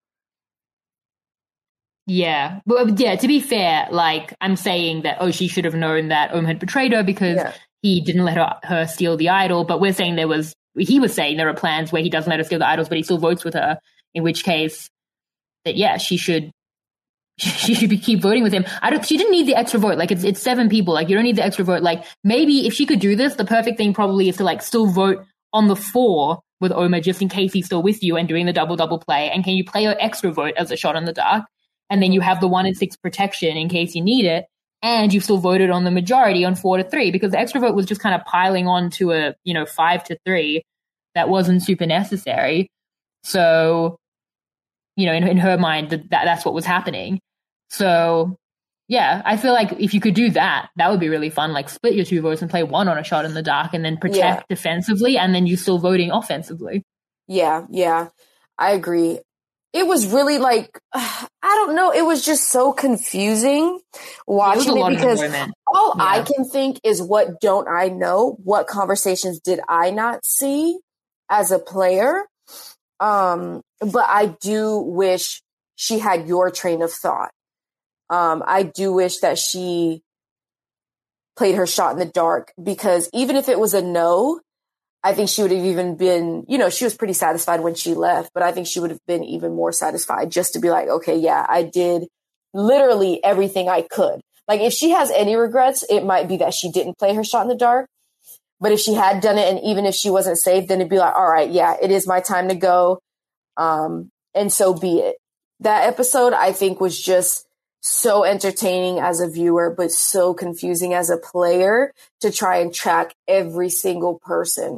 Yeah. But yeah, to be fair, like I'm saying that, oh, she should have known that Omar had betrayed her because Yeah. he didn't let her, her steal the idol. But we're saying there was, he was saying there are plans where he doesn't let her steal the idols, but he still votes with her, in which case that, yeah, she should, she should be keep voting with him. I don't, she didn't need the extra vote. Like it's, it's seven people. Like you don't need the extra vote. Like maybe if she could do this, the perfect thing probably is to like still vote on the four with Omar just in case he's still with you and doing the double, double play. And can you play your extra vote as a shot in the dark? And then you have the one in six protection in case you need it. And you still voted on the majority on four to three because the extra vote was just kind of piling on to a, you know, five to three that wasn't super necessary. So, you know, in, in her mind, that, that that's what was happening. So, yeah, I feel like if you could do that, that would be really fun. Like split your two votes and play one on a shot in the dark and then protect Yeah. defensively and then you still voting offensively. Yeah, yeah, I agree. It was really like, I don't know. It was just so confusing watching a it lot of because enjoyment. all I Yeah. can think is what don't I know? What conversations did I not see as a player? Um, but I do wish she had your train of thought. Um, I do wish that she played her shot in the dark because even if it was a no, I think she would have even been, you know, she was pretty satisfied when she left, but I think she would have been even more satisfied just to be like, okay, yeah, I did literally everything I could. Like, if she has any regrets, it might be that she didn't play her shot in the dark. But if she had done it, and even if she wasn't safe, then it'd be like, all right, yeah, it is my time to go. Um, and so be it. That episode, I think, was just so entertaining as a viewer, but so confusing as a player to try and track every single person.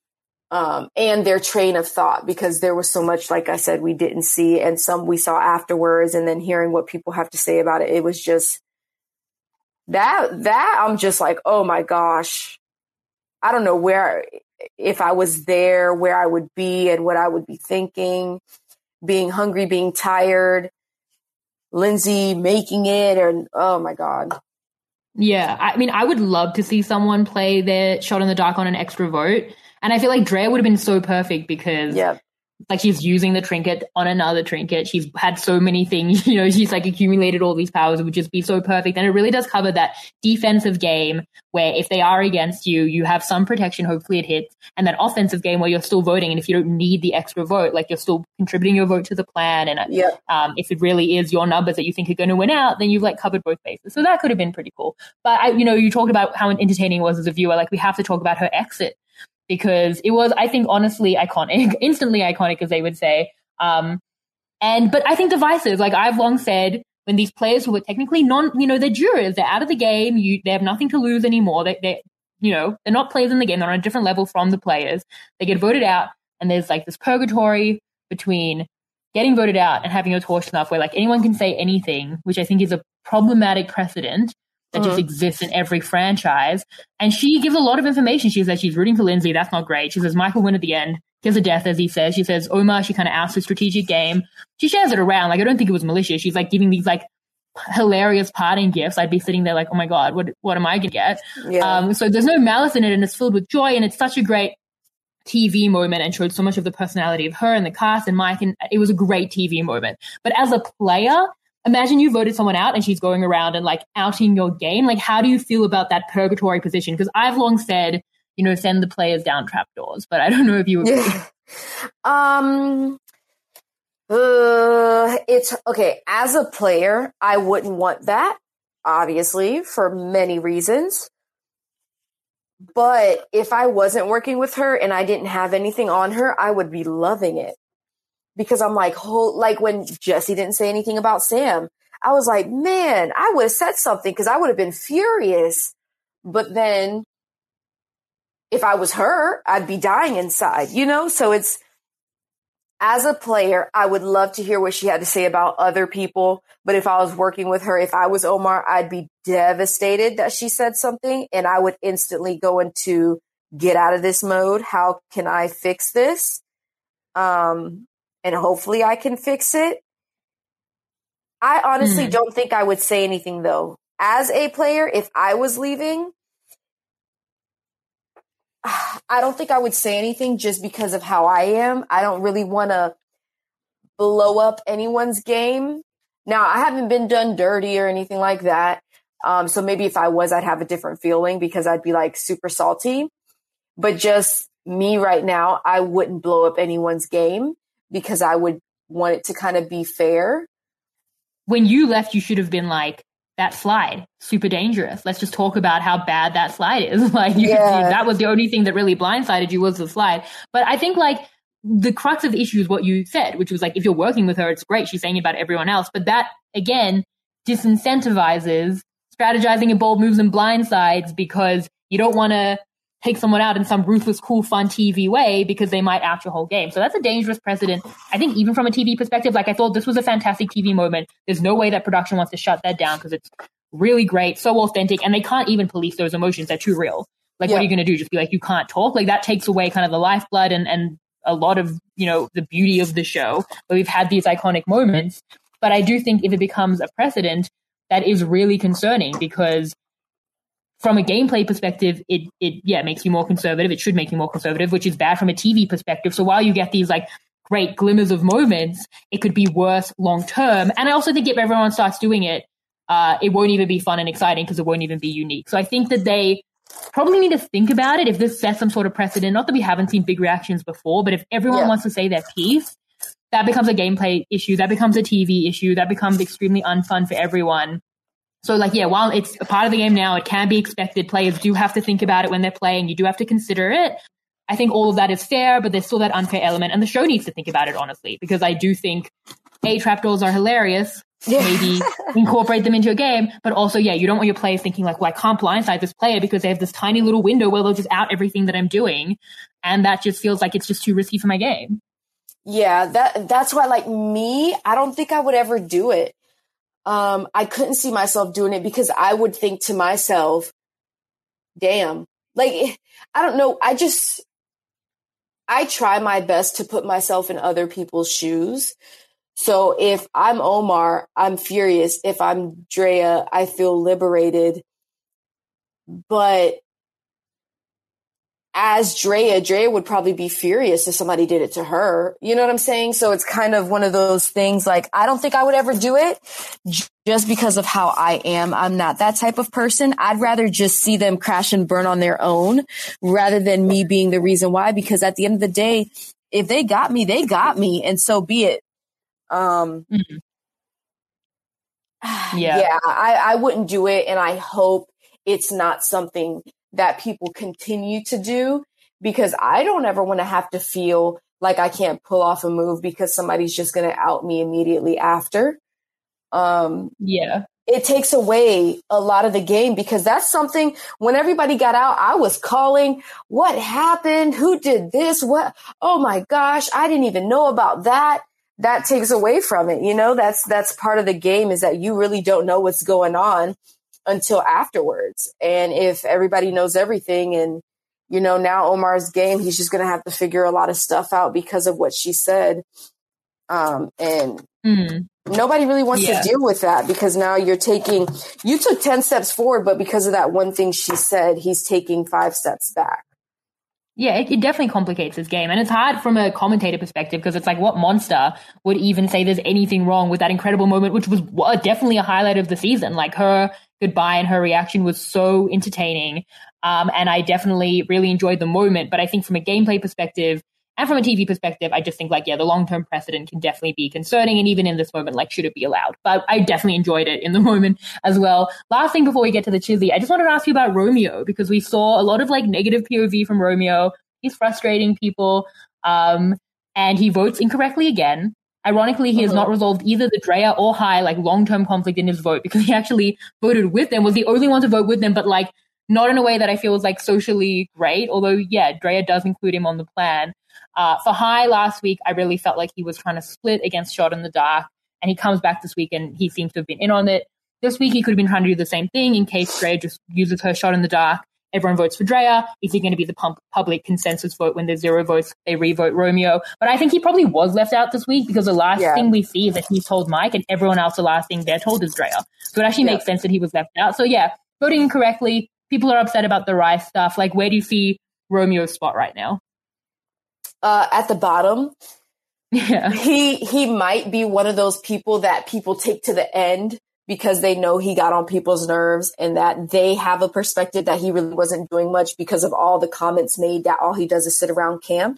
Um, and their train of thought, because there was so much, like I said, we didn't see, and some we saw afterwards, and then hearing what people have to say about it. It was just that, that I'm just like, oh my gosh, I don't know where, if I was there, where I would be and what I would be thinking, being hungry, being tired, Lindsay making it, or, oh my God. Yeah. I mean, I would love to see someone play their shot in the dark on an extra vote. And I feel like Drea would have been so perfect because yep. like she's using the trinket on another trinket. She's had so many things, you know, she's like accumulated all these powers. It would just be so perfect. And it really does cover that defensive game where if they are against you, you have some protection, hopefully it hits. And that offensive game where you're still voting. And if you don't need the extra vote, like you're still contributing your vote to the plan. And yep. um, if it really is your numbers that you think are going to win out, then you've like covered both bases. So that could have been pretty cool. But I, you know, you talked about how entertaining it was as a viewer. Like we have to talk about her exit. Because it was, I think, honestly iconic, instantly iconic, as they would say. Um, and, but I think divisive. Like I've long said, when these players who were technically non, you know, they're jurors, they're out of the game, you, they have nothing to lose anymore. They, they, you know, they're not players in the game. They're on a different level from the players. They get voted out, and there's like this purgatory between getting voted out and having your torch snuff, where like anyone can say anything, which I think is a problematic precedent that just exists in every franchise. And she gives a lot of information. She says she's rooting for Lindsay. That's not great. She says Michael win at the end. Gives a death, as he says. She says Omar, she kind of outs the strategic game. She shares it around. Like, I don't think it was malicious. She's like giving these like hilarious parting gifts. I'd be sitting there like, oh my God, what what am I going to get? Yeah. Um, so there's no malice in it, and it's filled with joy. And it's such a great T V moment and showed so much of the personality of her and the cast and Mike. And it was a great T V moment. But as a player, imagine you voted someone out and she's going around and like outing your game. Like, how do you feel about that purgatory position? Because I've long said, you know, send the players down trapdoors, but I don't know if you agree. Yeah. Um, uh, it's okay. As a player, I wouldn't want that, obviously, for many reasons. But if I wasn't working with her and I didn't have anything on her, I would be loving it. Because I'm like, whole, like when Jesse didn't say anything about Sam, I was like, man, I would have said something because I would have been furious. But then if I was her, I'd be dying inside, you know? So it's, as a player, I would love to hear what she had to say about other people. But if I was working with her, if I was Omar, I'd be devastated that she said something. And I would instantly go into get out of this mode. How can I fix this? Um, And hopefully I can fix it. I honestly mm. don't think I would say anything, though. As a player, if I was leaving, I don't think I would say anything just because of how I am. I don't really want to blow up anyone's game. Now, I haven't been done dirty or anything like that. Um, so maybe if I was, I'd have a different feeling because I'd be like super salty. But just me right now, I wouldn't blow up anyone's game, because I would want it to kind of be fair. When you left, you should have been like, that slide, super dangerous. Let's just talk about how bad that slide is. Like, you yeah. could, that was the only thing that really blindsided you was the slide. But I think like the crux of the issue is what you said, which was like, if you're working with her, it's great. She's saying about everyone else. But that, again, disincentivizes strategizing in bold moves and blindsides, because you don't want to take someone out in some ruthless, cool, fun T V way because they might out your whole game. So that's a dangerous precedent. I think even from a T V perspective, like I thought this was a fantastic T V moment. There's no way that production wants to shut that down because it's really great, so authentic, and they can't even police those emotions. They're too real. Like, yeah. What are you going to do? Just be like, you can't talk? Like, that takes away kind of the lifeblood and, and a lot of, you know, the beauty of the show. But we've had these iconic moments. But I do think if it becomes a precedent, that is really concerning, because from a gameplay perspective, it, it, yeah, makes you more conservative. It should make you more conservative, which is bad from a T V perspective. So while you get these like great glimmers of moments, it could be worse long term. And I also think if everyone starts doing it, uh, it won't even be fun and exciting because it won't even be unique. So I think that they probably need to think about it if this sets some sort of precedent. Not that we haven't seen big reactions before, but if everyone yeah. wants to say their piece, that becomes a gameplay issue. That becomes a T V issue. That becomes extremely unfun for everyone. So like, yeah, while it's a part of the game now, it can be expected. Players do have to think about it when they're playing. You do have to consider it. I think all of that is fair, but there's still that unfair element. And the show needs to think about it, honestly, because I do think, A, trapdoors are hilarious. Yeah. Maybe incorporate them into a game. But also, yeah, you don't want your players thinking like, well, I can't blindside this player because they have this tiny little window where they'll just out everything that I'm doing. And that just feels like it's just too risky for my game. Yeah, that that's why, like me, I don't think I would ever do it. Um, I couldn't see myself doing it because I would think to myself, damn, like, I don't know. I just, I try my best to put myself in other people's shoes. So if I'm Omar, I'm furious. If I'm Drea, I feel liberated. But as Drea, Drea would probably be furious if somebody did it to her. You know what I'm saying? So it's kind of one of those things like, I don't think I would ever do it just because of how I am. I'm not that type of person. I'd rather just see them crash and burn on their own rather than me being the reason why, because at the end of the day, if they got me, they got me, and so be it. Um, mm-hmm. Yeah, yeah I, I wouldn't do it. And I hope it's not something that people continue to do, because I don't ever want to have to feel like I can't pull off a move because somebody's just going to out me immediately after. Um, yeah, it takes away a lot of the game, because that's something when everybody got out, I was calling, what happened? Who did this? What? Oh my gosh, I didn't even know about that. That takes away from it. You know, that's, that's part of the game, is that you really don't know what's going on until afterwards. And if everybody knows everything, and, you know, now Omar's game, he's just going to have to figure a lot of stuff out because of what she said. Um, and mm. nobody really wants yeah. to deal with that, because now you're taking, you took ten steps forward, but because of that one thing she said, he's taking five steps back. Yeah, it, it definitely complicates this game. And it's hard from a commentator perspective, because it's like, what monster would even say there's anything wrong with that incredible moment, which was uh, definitely a highlight of the season. Like, her goodbye and her reaction was so entertaining. Um, and I definitely really enjoyed the moment. But I think from a gameplay perspective and from a T V perspective, I just think like, yeah, the long-term precedent can definitely be concerning. And even in this moment, like, should it be allowed? But I definitely enjoyed it in the moment as well. Last thing before we get to the Chizzy, I just wanted to ask you about Romeo, because we saw a lot of like negative P O V from Romeo. He's frustrating people. Um, and he votes incorrectly again. Ironically, he has not resolved either the Drea or Hai like long-term conflict in his vote, because he actually voted with them, was the only one to vote with them, but like not in a way that I feel was like socially great. Although, yeah, Drea does include him on the plan. Uh, for Hai last week, I really felt like he was trying to split against Shot in the Dark, and he comes back this week and he seems to have been in on it. This week, he could have been trying to do the same thing in case Drea just uses her Shot in the Dark. Everyone votes for Drea. Is he going to be the pump- public consensus vote when there's zero votes? They re-vote Romeo. But I think he probably was left out this week, because the last yeah. thing we see is that he's told Mike, and everyone else, the last thing they're told is Drea. So it actually yeah. makes sense that he was left out. So yeah, voting incorrectly. People are upset about the Rice stuff. Like, where do you see Romeo's spot right now? Uh, at the bottom. Yeah. He, he might be one of those people that people take to the end, because they know he got on people's nerves, and that they have a perspective that he really wasn't doing much because of all the comments made that all he does is sit around camp.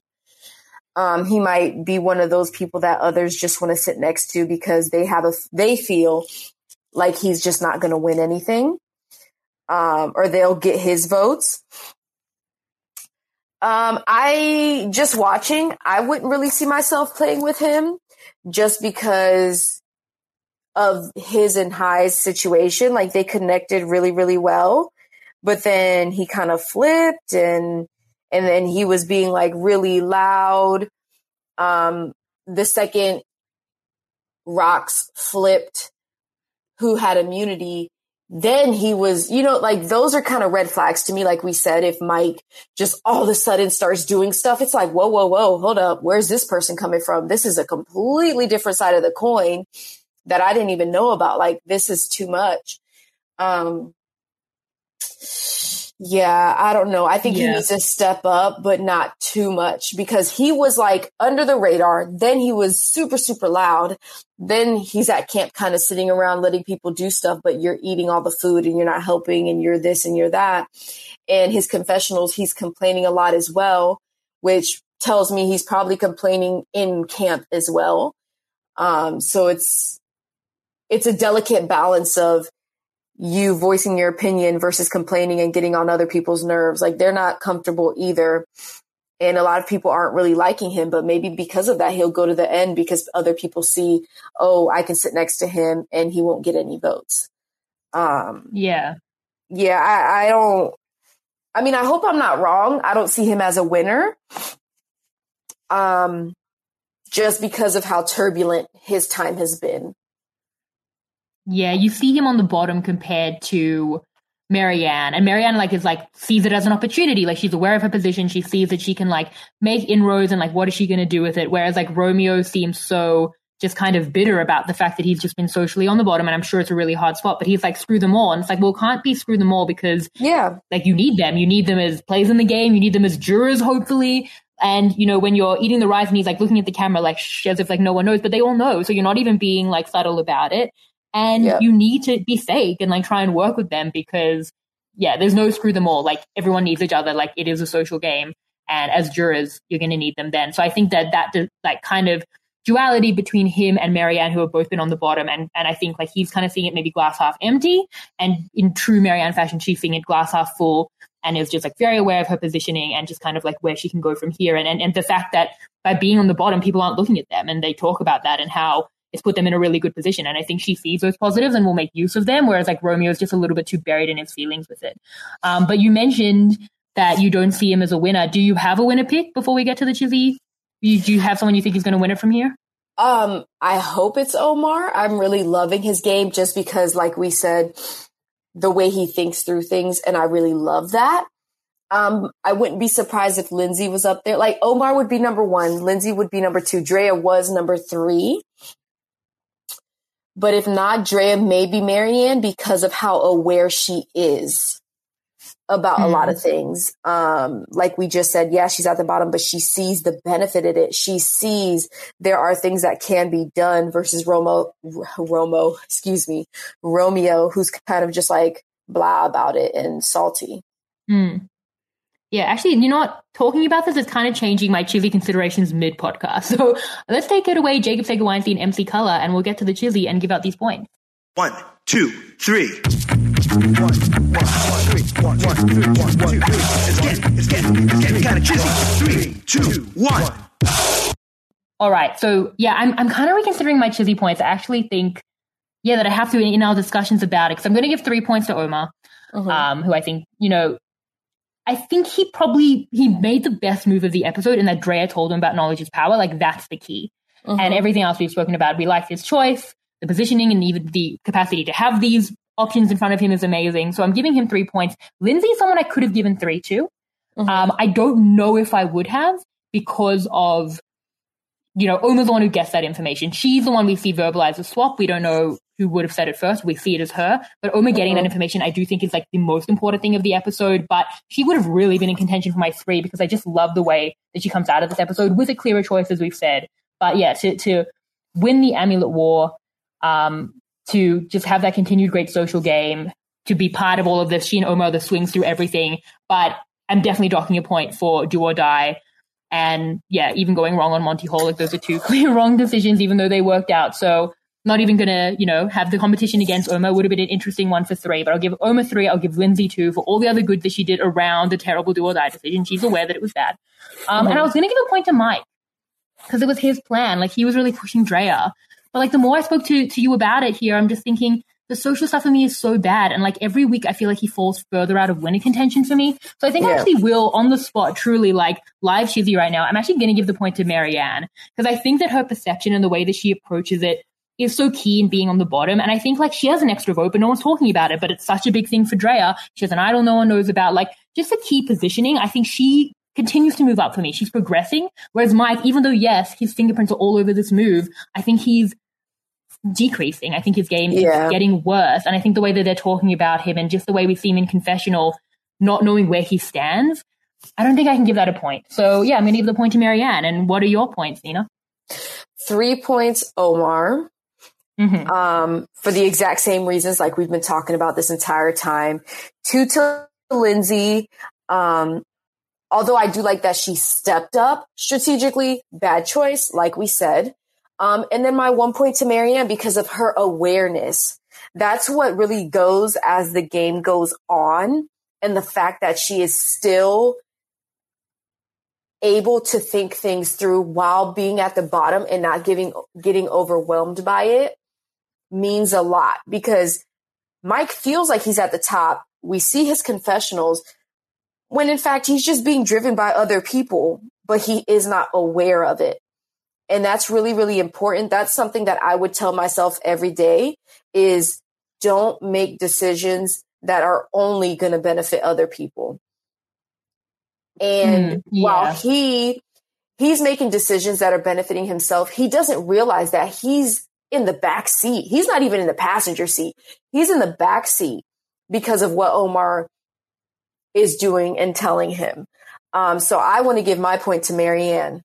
Um, he might be one of those people that others just want to sit next to because they have a, they feel like he's just not going to win anything, um, or they'll get his votes. Um, I just watching, I wouldn't really see myself playing with him, just because of his and Hai's situation. Like, they connected really, really well, but then he kind of flipped, and, and then he was being like really loud. Um, the second Rox flipped who had immunity, then he was, you know, like, those are kind of red flags to me. Like we said, if Mike just all of a sudden starts doing stuff, it's like, whoa, whoa, whoa, hold up. Where's this person coming from? This is a completely different side of the coin that I didn't even know about. Like, this is too much. Um, yeah, I don't know. I think yeah. he needs to step up, but not too much, because he was like under the radar. Then he was super, super loud. Then he's at camp kind of sitting around letting people do stuff, but you're eating all the food and you're not helping, and you're this and you're that. And his confessionals, he's complaining a lot as well, which tells me he's probably complaining in camp as well. Um, so it's, It's a delicate balance of, you voicing your opinion versus complaining and getting on other people's nerves. Like, they're not comfortable either. And a lot of people aren't really liking him, but maybe because of that, he'll go to the end because other people see, oh, I can sit next to him and he won't get any votes. Um, yeah. Yeah, I, I don't, I mean, I hope I'm not wrong. I don't see him as a winner. Um, just because of how turbulent his time has been. Yeah, you see him on the bottom compared to Marianne, and Marianne like is like sees it as an opportunity. Like, she's aware of her position. She sees that she can like make inroads and like what is she going to do with it? Whereas like Romeo seems so just kind of bitter about the fact that he's just been socially on the bottom, and I'm sure it's a really hard spot, but he's like, screw them all. And it's like, well, can't be screw them all because yeah, like you need them. You need them as players in the game. You need them as jurors, hopefully. And, you know, when you're eating the rice and he's like looking at the camera like shh, as if like no one knows, but they all know. So you're not even being like subtle about it. And yep. you need to be fake and like try and work with them because, yeah, there's no screw them all. Like, everyone needs each other. Like, it is a social game. And as jurors, you're going to need them then. So I think that that like kind of duality between him and Marianne, who have both been on the bottom. And, and I think like he's kind of seeing it maybe glass half empty. And in true Marianne fashion, she's seeing it glass half full and is just like very aware of her positioning and just kind of like where she can go from here. And, and, and the fact that by being on the bottom, people aren't looking at them, and they talk about that and how it's put them in a really good position. And I think she sees those positives and will make use of them. Whereas like Romeo's just a little bit too buried in his feelings with it. Um, but you mentioned that you don't see him as a winner. Do you have a winner pick before we get to the Chizzy? You, do you have someone you think is going to win it from here? Um, I hope it's Omar. I'm really loving his game just because, like we said, the way he thinks through things. And I really love that. Um, I wouldn't be surprised if Lindsay was up there. Like, Omar would be number one. Lindsay would be number two. Drea was number three. But if not, Drea may be Marianne because of how aware she is about mm-hmm. a lot of things. Um, like we just said, yeah, she's at the bottom, but she sees the benefit in it. She sees there are things that can be done versus Romo, Romo, excuse me, Romeo, who's kind of just like blah about it and salty. Mm. Yeah, actually, you know what? Talking about this is kind of changing my Chizzy considerations mid-podcast. So let's take it away, Jacob Seger-Weinstein, M C Color, and we'll get to the Chizzy and give out these points. One, two, three. One, one, one, three. One, one, three. One, one, two, three. It's getting, it's getting, it's getting kind of Chizzy. Three, two, one. All right. So, yeah, I'm I'm kind of reconsidering my Chizzy points. I actually think, yeah, that I have to in our discussions about it, because I'm going to give three points to Omar, mm-hmm. um, who I think, you know, I think he probably, he made the best move of the episode in that Drea told him about knowledge is power. Like, that's the key. Mm-hmm. And everything else we've spoken about, we like his choice, the positioning, and even the capacity to have these options in front of him is amazing. So I'm giving him three points. Lindsay's someone I could have given three to. Mm-hmm. Um, I don't know if I would have because of, you know, Omar's the one who gets that information. She's the one we see verbalize the swap. We don't know who would have said it first. We see it as her. But Omar getting that information, I do think is like the most important thing of the episode. But she would have really been in contention for my three because I just love the way that she comes out of this episode with a clearer choice, as we've said. But yeah, to, to win the Amulet War, um, to just have that continued great social game, to be part of all of this. She and Omar, the swings through everything. But I'm definitely docking a point for Do or Die. And yeah, even going wrong on Monty Hall, like those are two clear wrong decisions, even though they worked out. So not even going to, you know, have the competition against Omar. Would have been an interesting one for three, but I'll give Omar three. I'll give Lindsay two for all the other good that she did around the terrible Do or Die decision. She's aware that it was bad. Um, mm-hmm. And I was going to give a point to Mike because it was his plan. Like, he was really pushing Drea. But like, the more I spoke to, to you about it here, I'm just thinking the social stuff for me is so bad. And like, every week I feel like he falls further out of winning contention for me. So I think yeah. I actually will, on the spot, truly like live Chizzy right now, I'm actually going to give the point to Marianne because I think that her perception and the way that she approaches it is so key in being on the bottom. And I think like she has an extra vote, but no one's talking about it. But it's such a big thing for Drea. She has an idol no one knows about. Like, just the key positioning. I think she continues to move up for me. She's progressing. Whereas Mike, even though, yes, his fingerprints are all over this move, I think he's decreasing. I think his game yeah. is getting worse. And I think the way that they're talking about him and just the way we see him in confessional, not knowing where he stands, I don't think I can give that a point. So yeah, I'm going to give the point to Marianne. And what are your points, Nina? Three points, Omar. Mm-hmm. Um, for the exact same reasons like we've been talking about this entire time. Two to Lindsay. Um, although I do like that she stepped up strategically, bad choice, like we said. Um, and then my one point to Marianne because of her awareness. that's what really goes as the game goes on. And the fact that she is still able to think things through while being at the bottom and not giving, getting overwhelmed by it means a lot, because Mike feels like he's at the top. We see his confessionals when in fact he's just being driven by other people, but he is not aware of it. And that's really, really important. That's something that I would tell myself every day is don't make decisions that are only going to benefit other people. And mm, yeah. while he he's making decisions that are benefiting himself, he doesn't realize that he's in the back seat. He's not even in the passenger seat. He's in the back seat because of what Omar is doing and telling him. Um, so I want to give my point to Maryanne.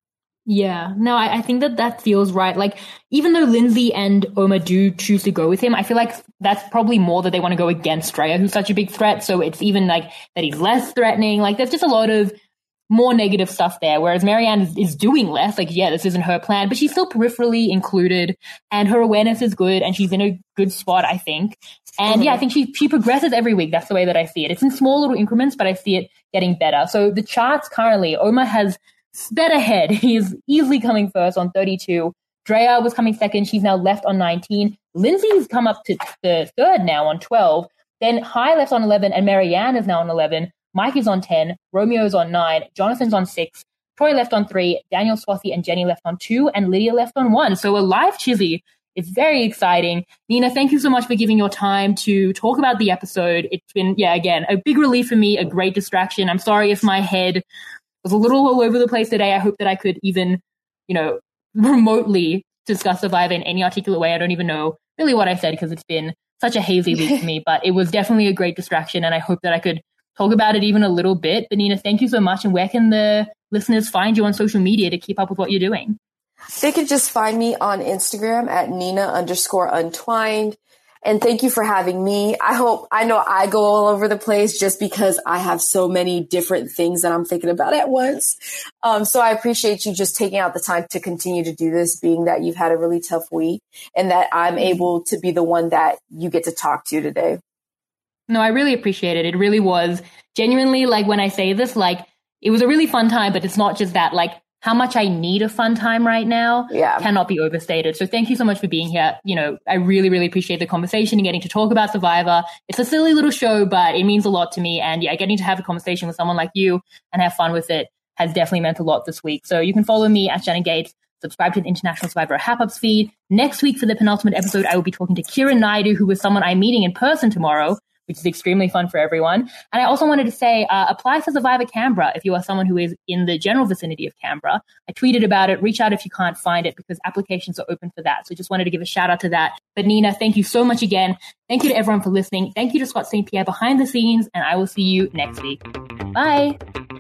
Yeah, no, I, I think that that feels right. Like, even though Lindsay and Omar do choose to go with him, I feel like that's probably more that they want to go against Drea, who's such a big threat. So it's even like that he's less threatening. Like, there's just a lot of more negative stuff there. Whereas Maryanne is, is doing less. Like, yeah, this isn't her plan, but she's still peripherally included and her awareness is good and she's in a good spot, I think. And mm-hmm. yeah, I think she, she progresses every week. That's the way that I see it. It's in small little increments, but I see it getting better. So the charts currently, Omar has sped ahead. He is easily coming first on thirty-two. Drea was coming second. She's now left on nineteen. Lindsay's come up to the third now on twelve. Then Hai left on eleven and Maryanne is now on eleven. Mike is on ten. Romeo's on nine. Jonathan's on six. Troy left on three. Daniel, Swathi, and Jenny left on two. And Lydia left on one. So a live Chizzy. It's very exciting. Nina, thank you so much for giving your time to talk about the episode. It's been, yeah, again, a big relief for me, a great distraction. I'm sorry if my head was a little all over the place today. I hope that I could even, you know, remotely discuss Survivor in any articulate way. I don't even know really what I said because it's been such a hazy week for me, but it was definitely a great distraction and I hope that I could talk about it even a little bit. But Nina, thank you so much. And where can the listeners find you on social media to keep up with what you're doing? They can just find me on Instagram at Nina underscore untwined. And thank you for having me. I hope, I know I go all over the place just because I have so many different things that I'm thinking about at once. Um, so I appreciate you just taking out the time to continue to do this, being that you've had a really tough week and that I'm able to be the one that you get to talk to today. No, I really appreciate it. It really was genuinely, like, when I say this, like, it was a really fun time, but it's not just that, like, how much I need a fun time right now yeah. cannot be overstated. So thank you so much for being here. You know, I really, really appreciate the conversation and getting to talk about Survivor. It's a silly little show, but it means a lot to me. And yeah, getting to have a conversation with someone like you and have fun with it has definitely meant a lot this week. So you can follow me at Shannon Gates, subscribe to the International Survivor Hap-Ups feed. Next week for the penultimate episode, I will be talking to Kieran Naidu, who is someone I'm meeting in person tomorrow, which is extremely fun for everyone. And I also wanted to say, uh, apply for Survivor Canberra if you are someone who is in the general vicinity of Canberra. I tweeted about it. Reach out if you can't find it because applications are open for that. So just wanted to give a shout out to that. But Nina, thank you so much again. Thank you to everyone for listening. Thank you to Scott Saint Pierre behind the scenes, and I will see you next week. Bye.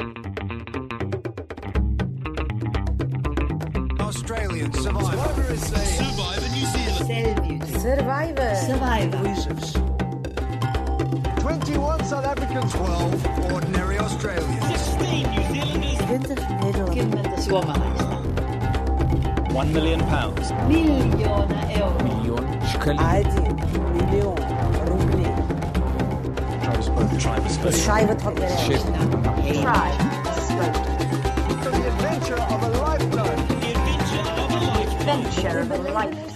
Australian Survivor. Survivor New Zealand. Survivor. Survivor. twenty-one South Africans, twelve ordinary Australians. sixteen New Zealanders. One million pounds. Miljoner euro. Million shkelin. Один миллион рублей. Schreibe Shit. The adventure of a lifetime. Adventure of a lifetime.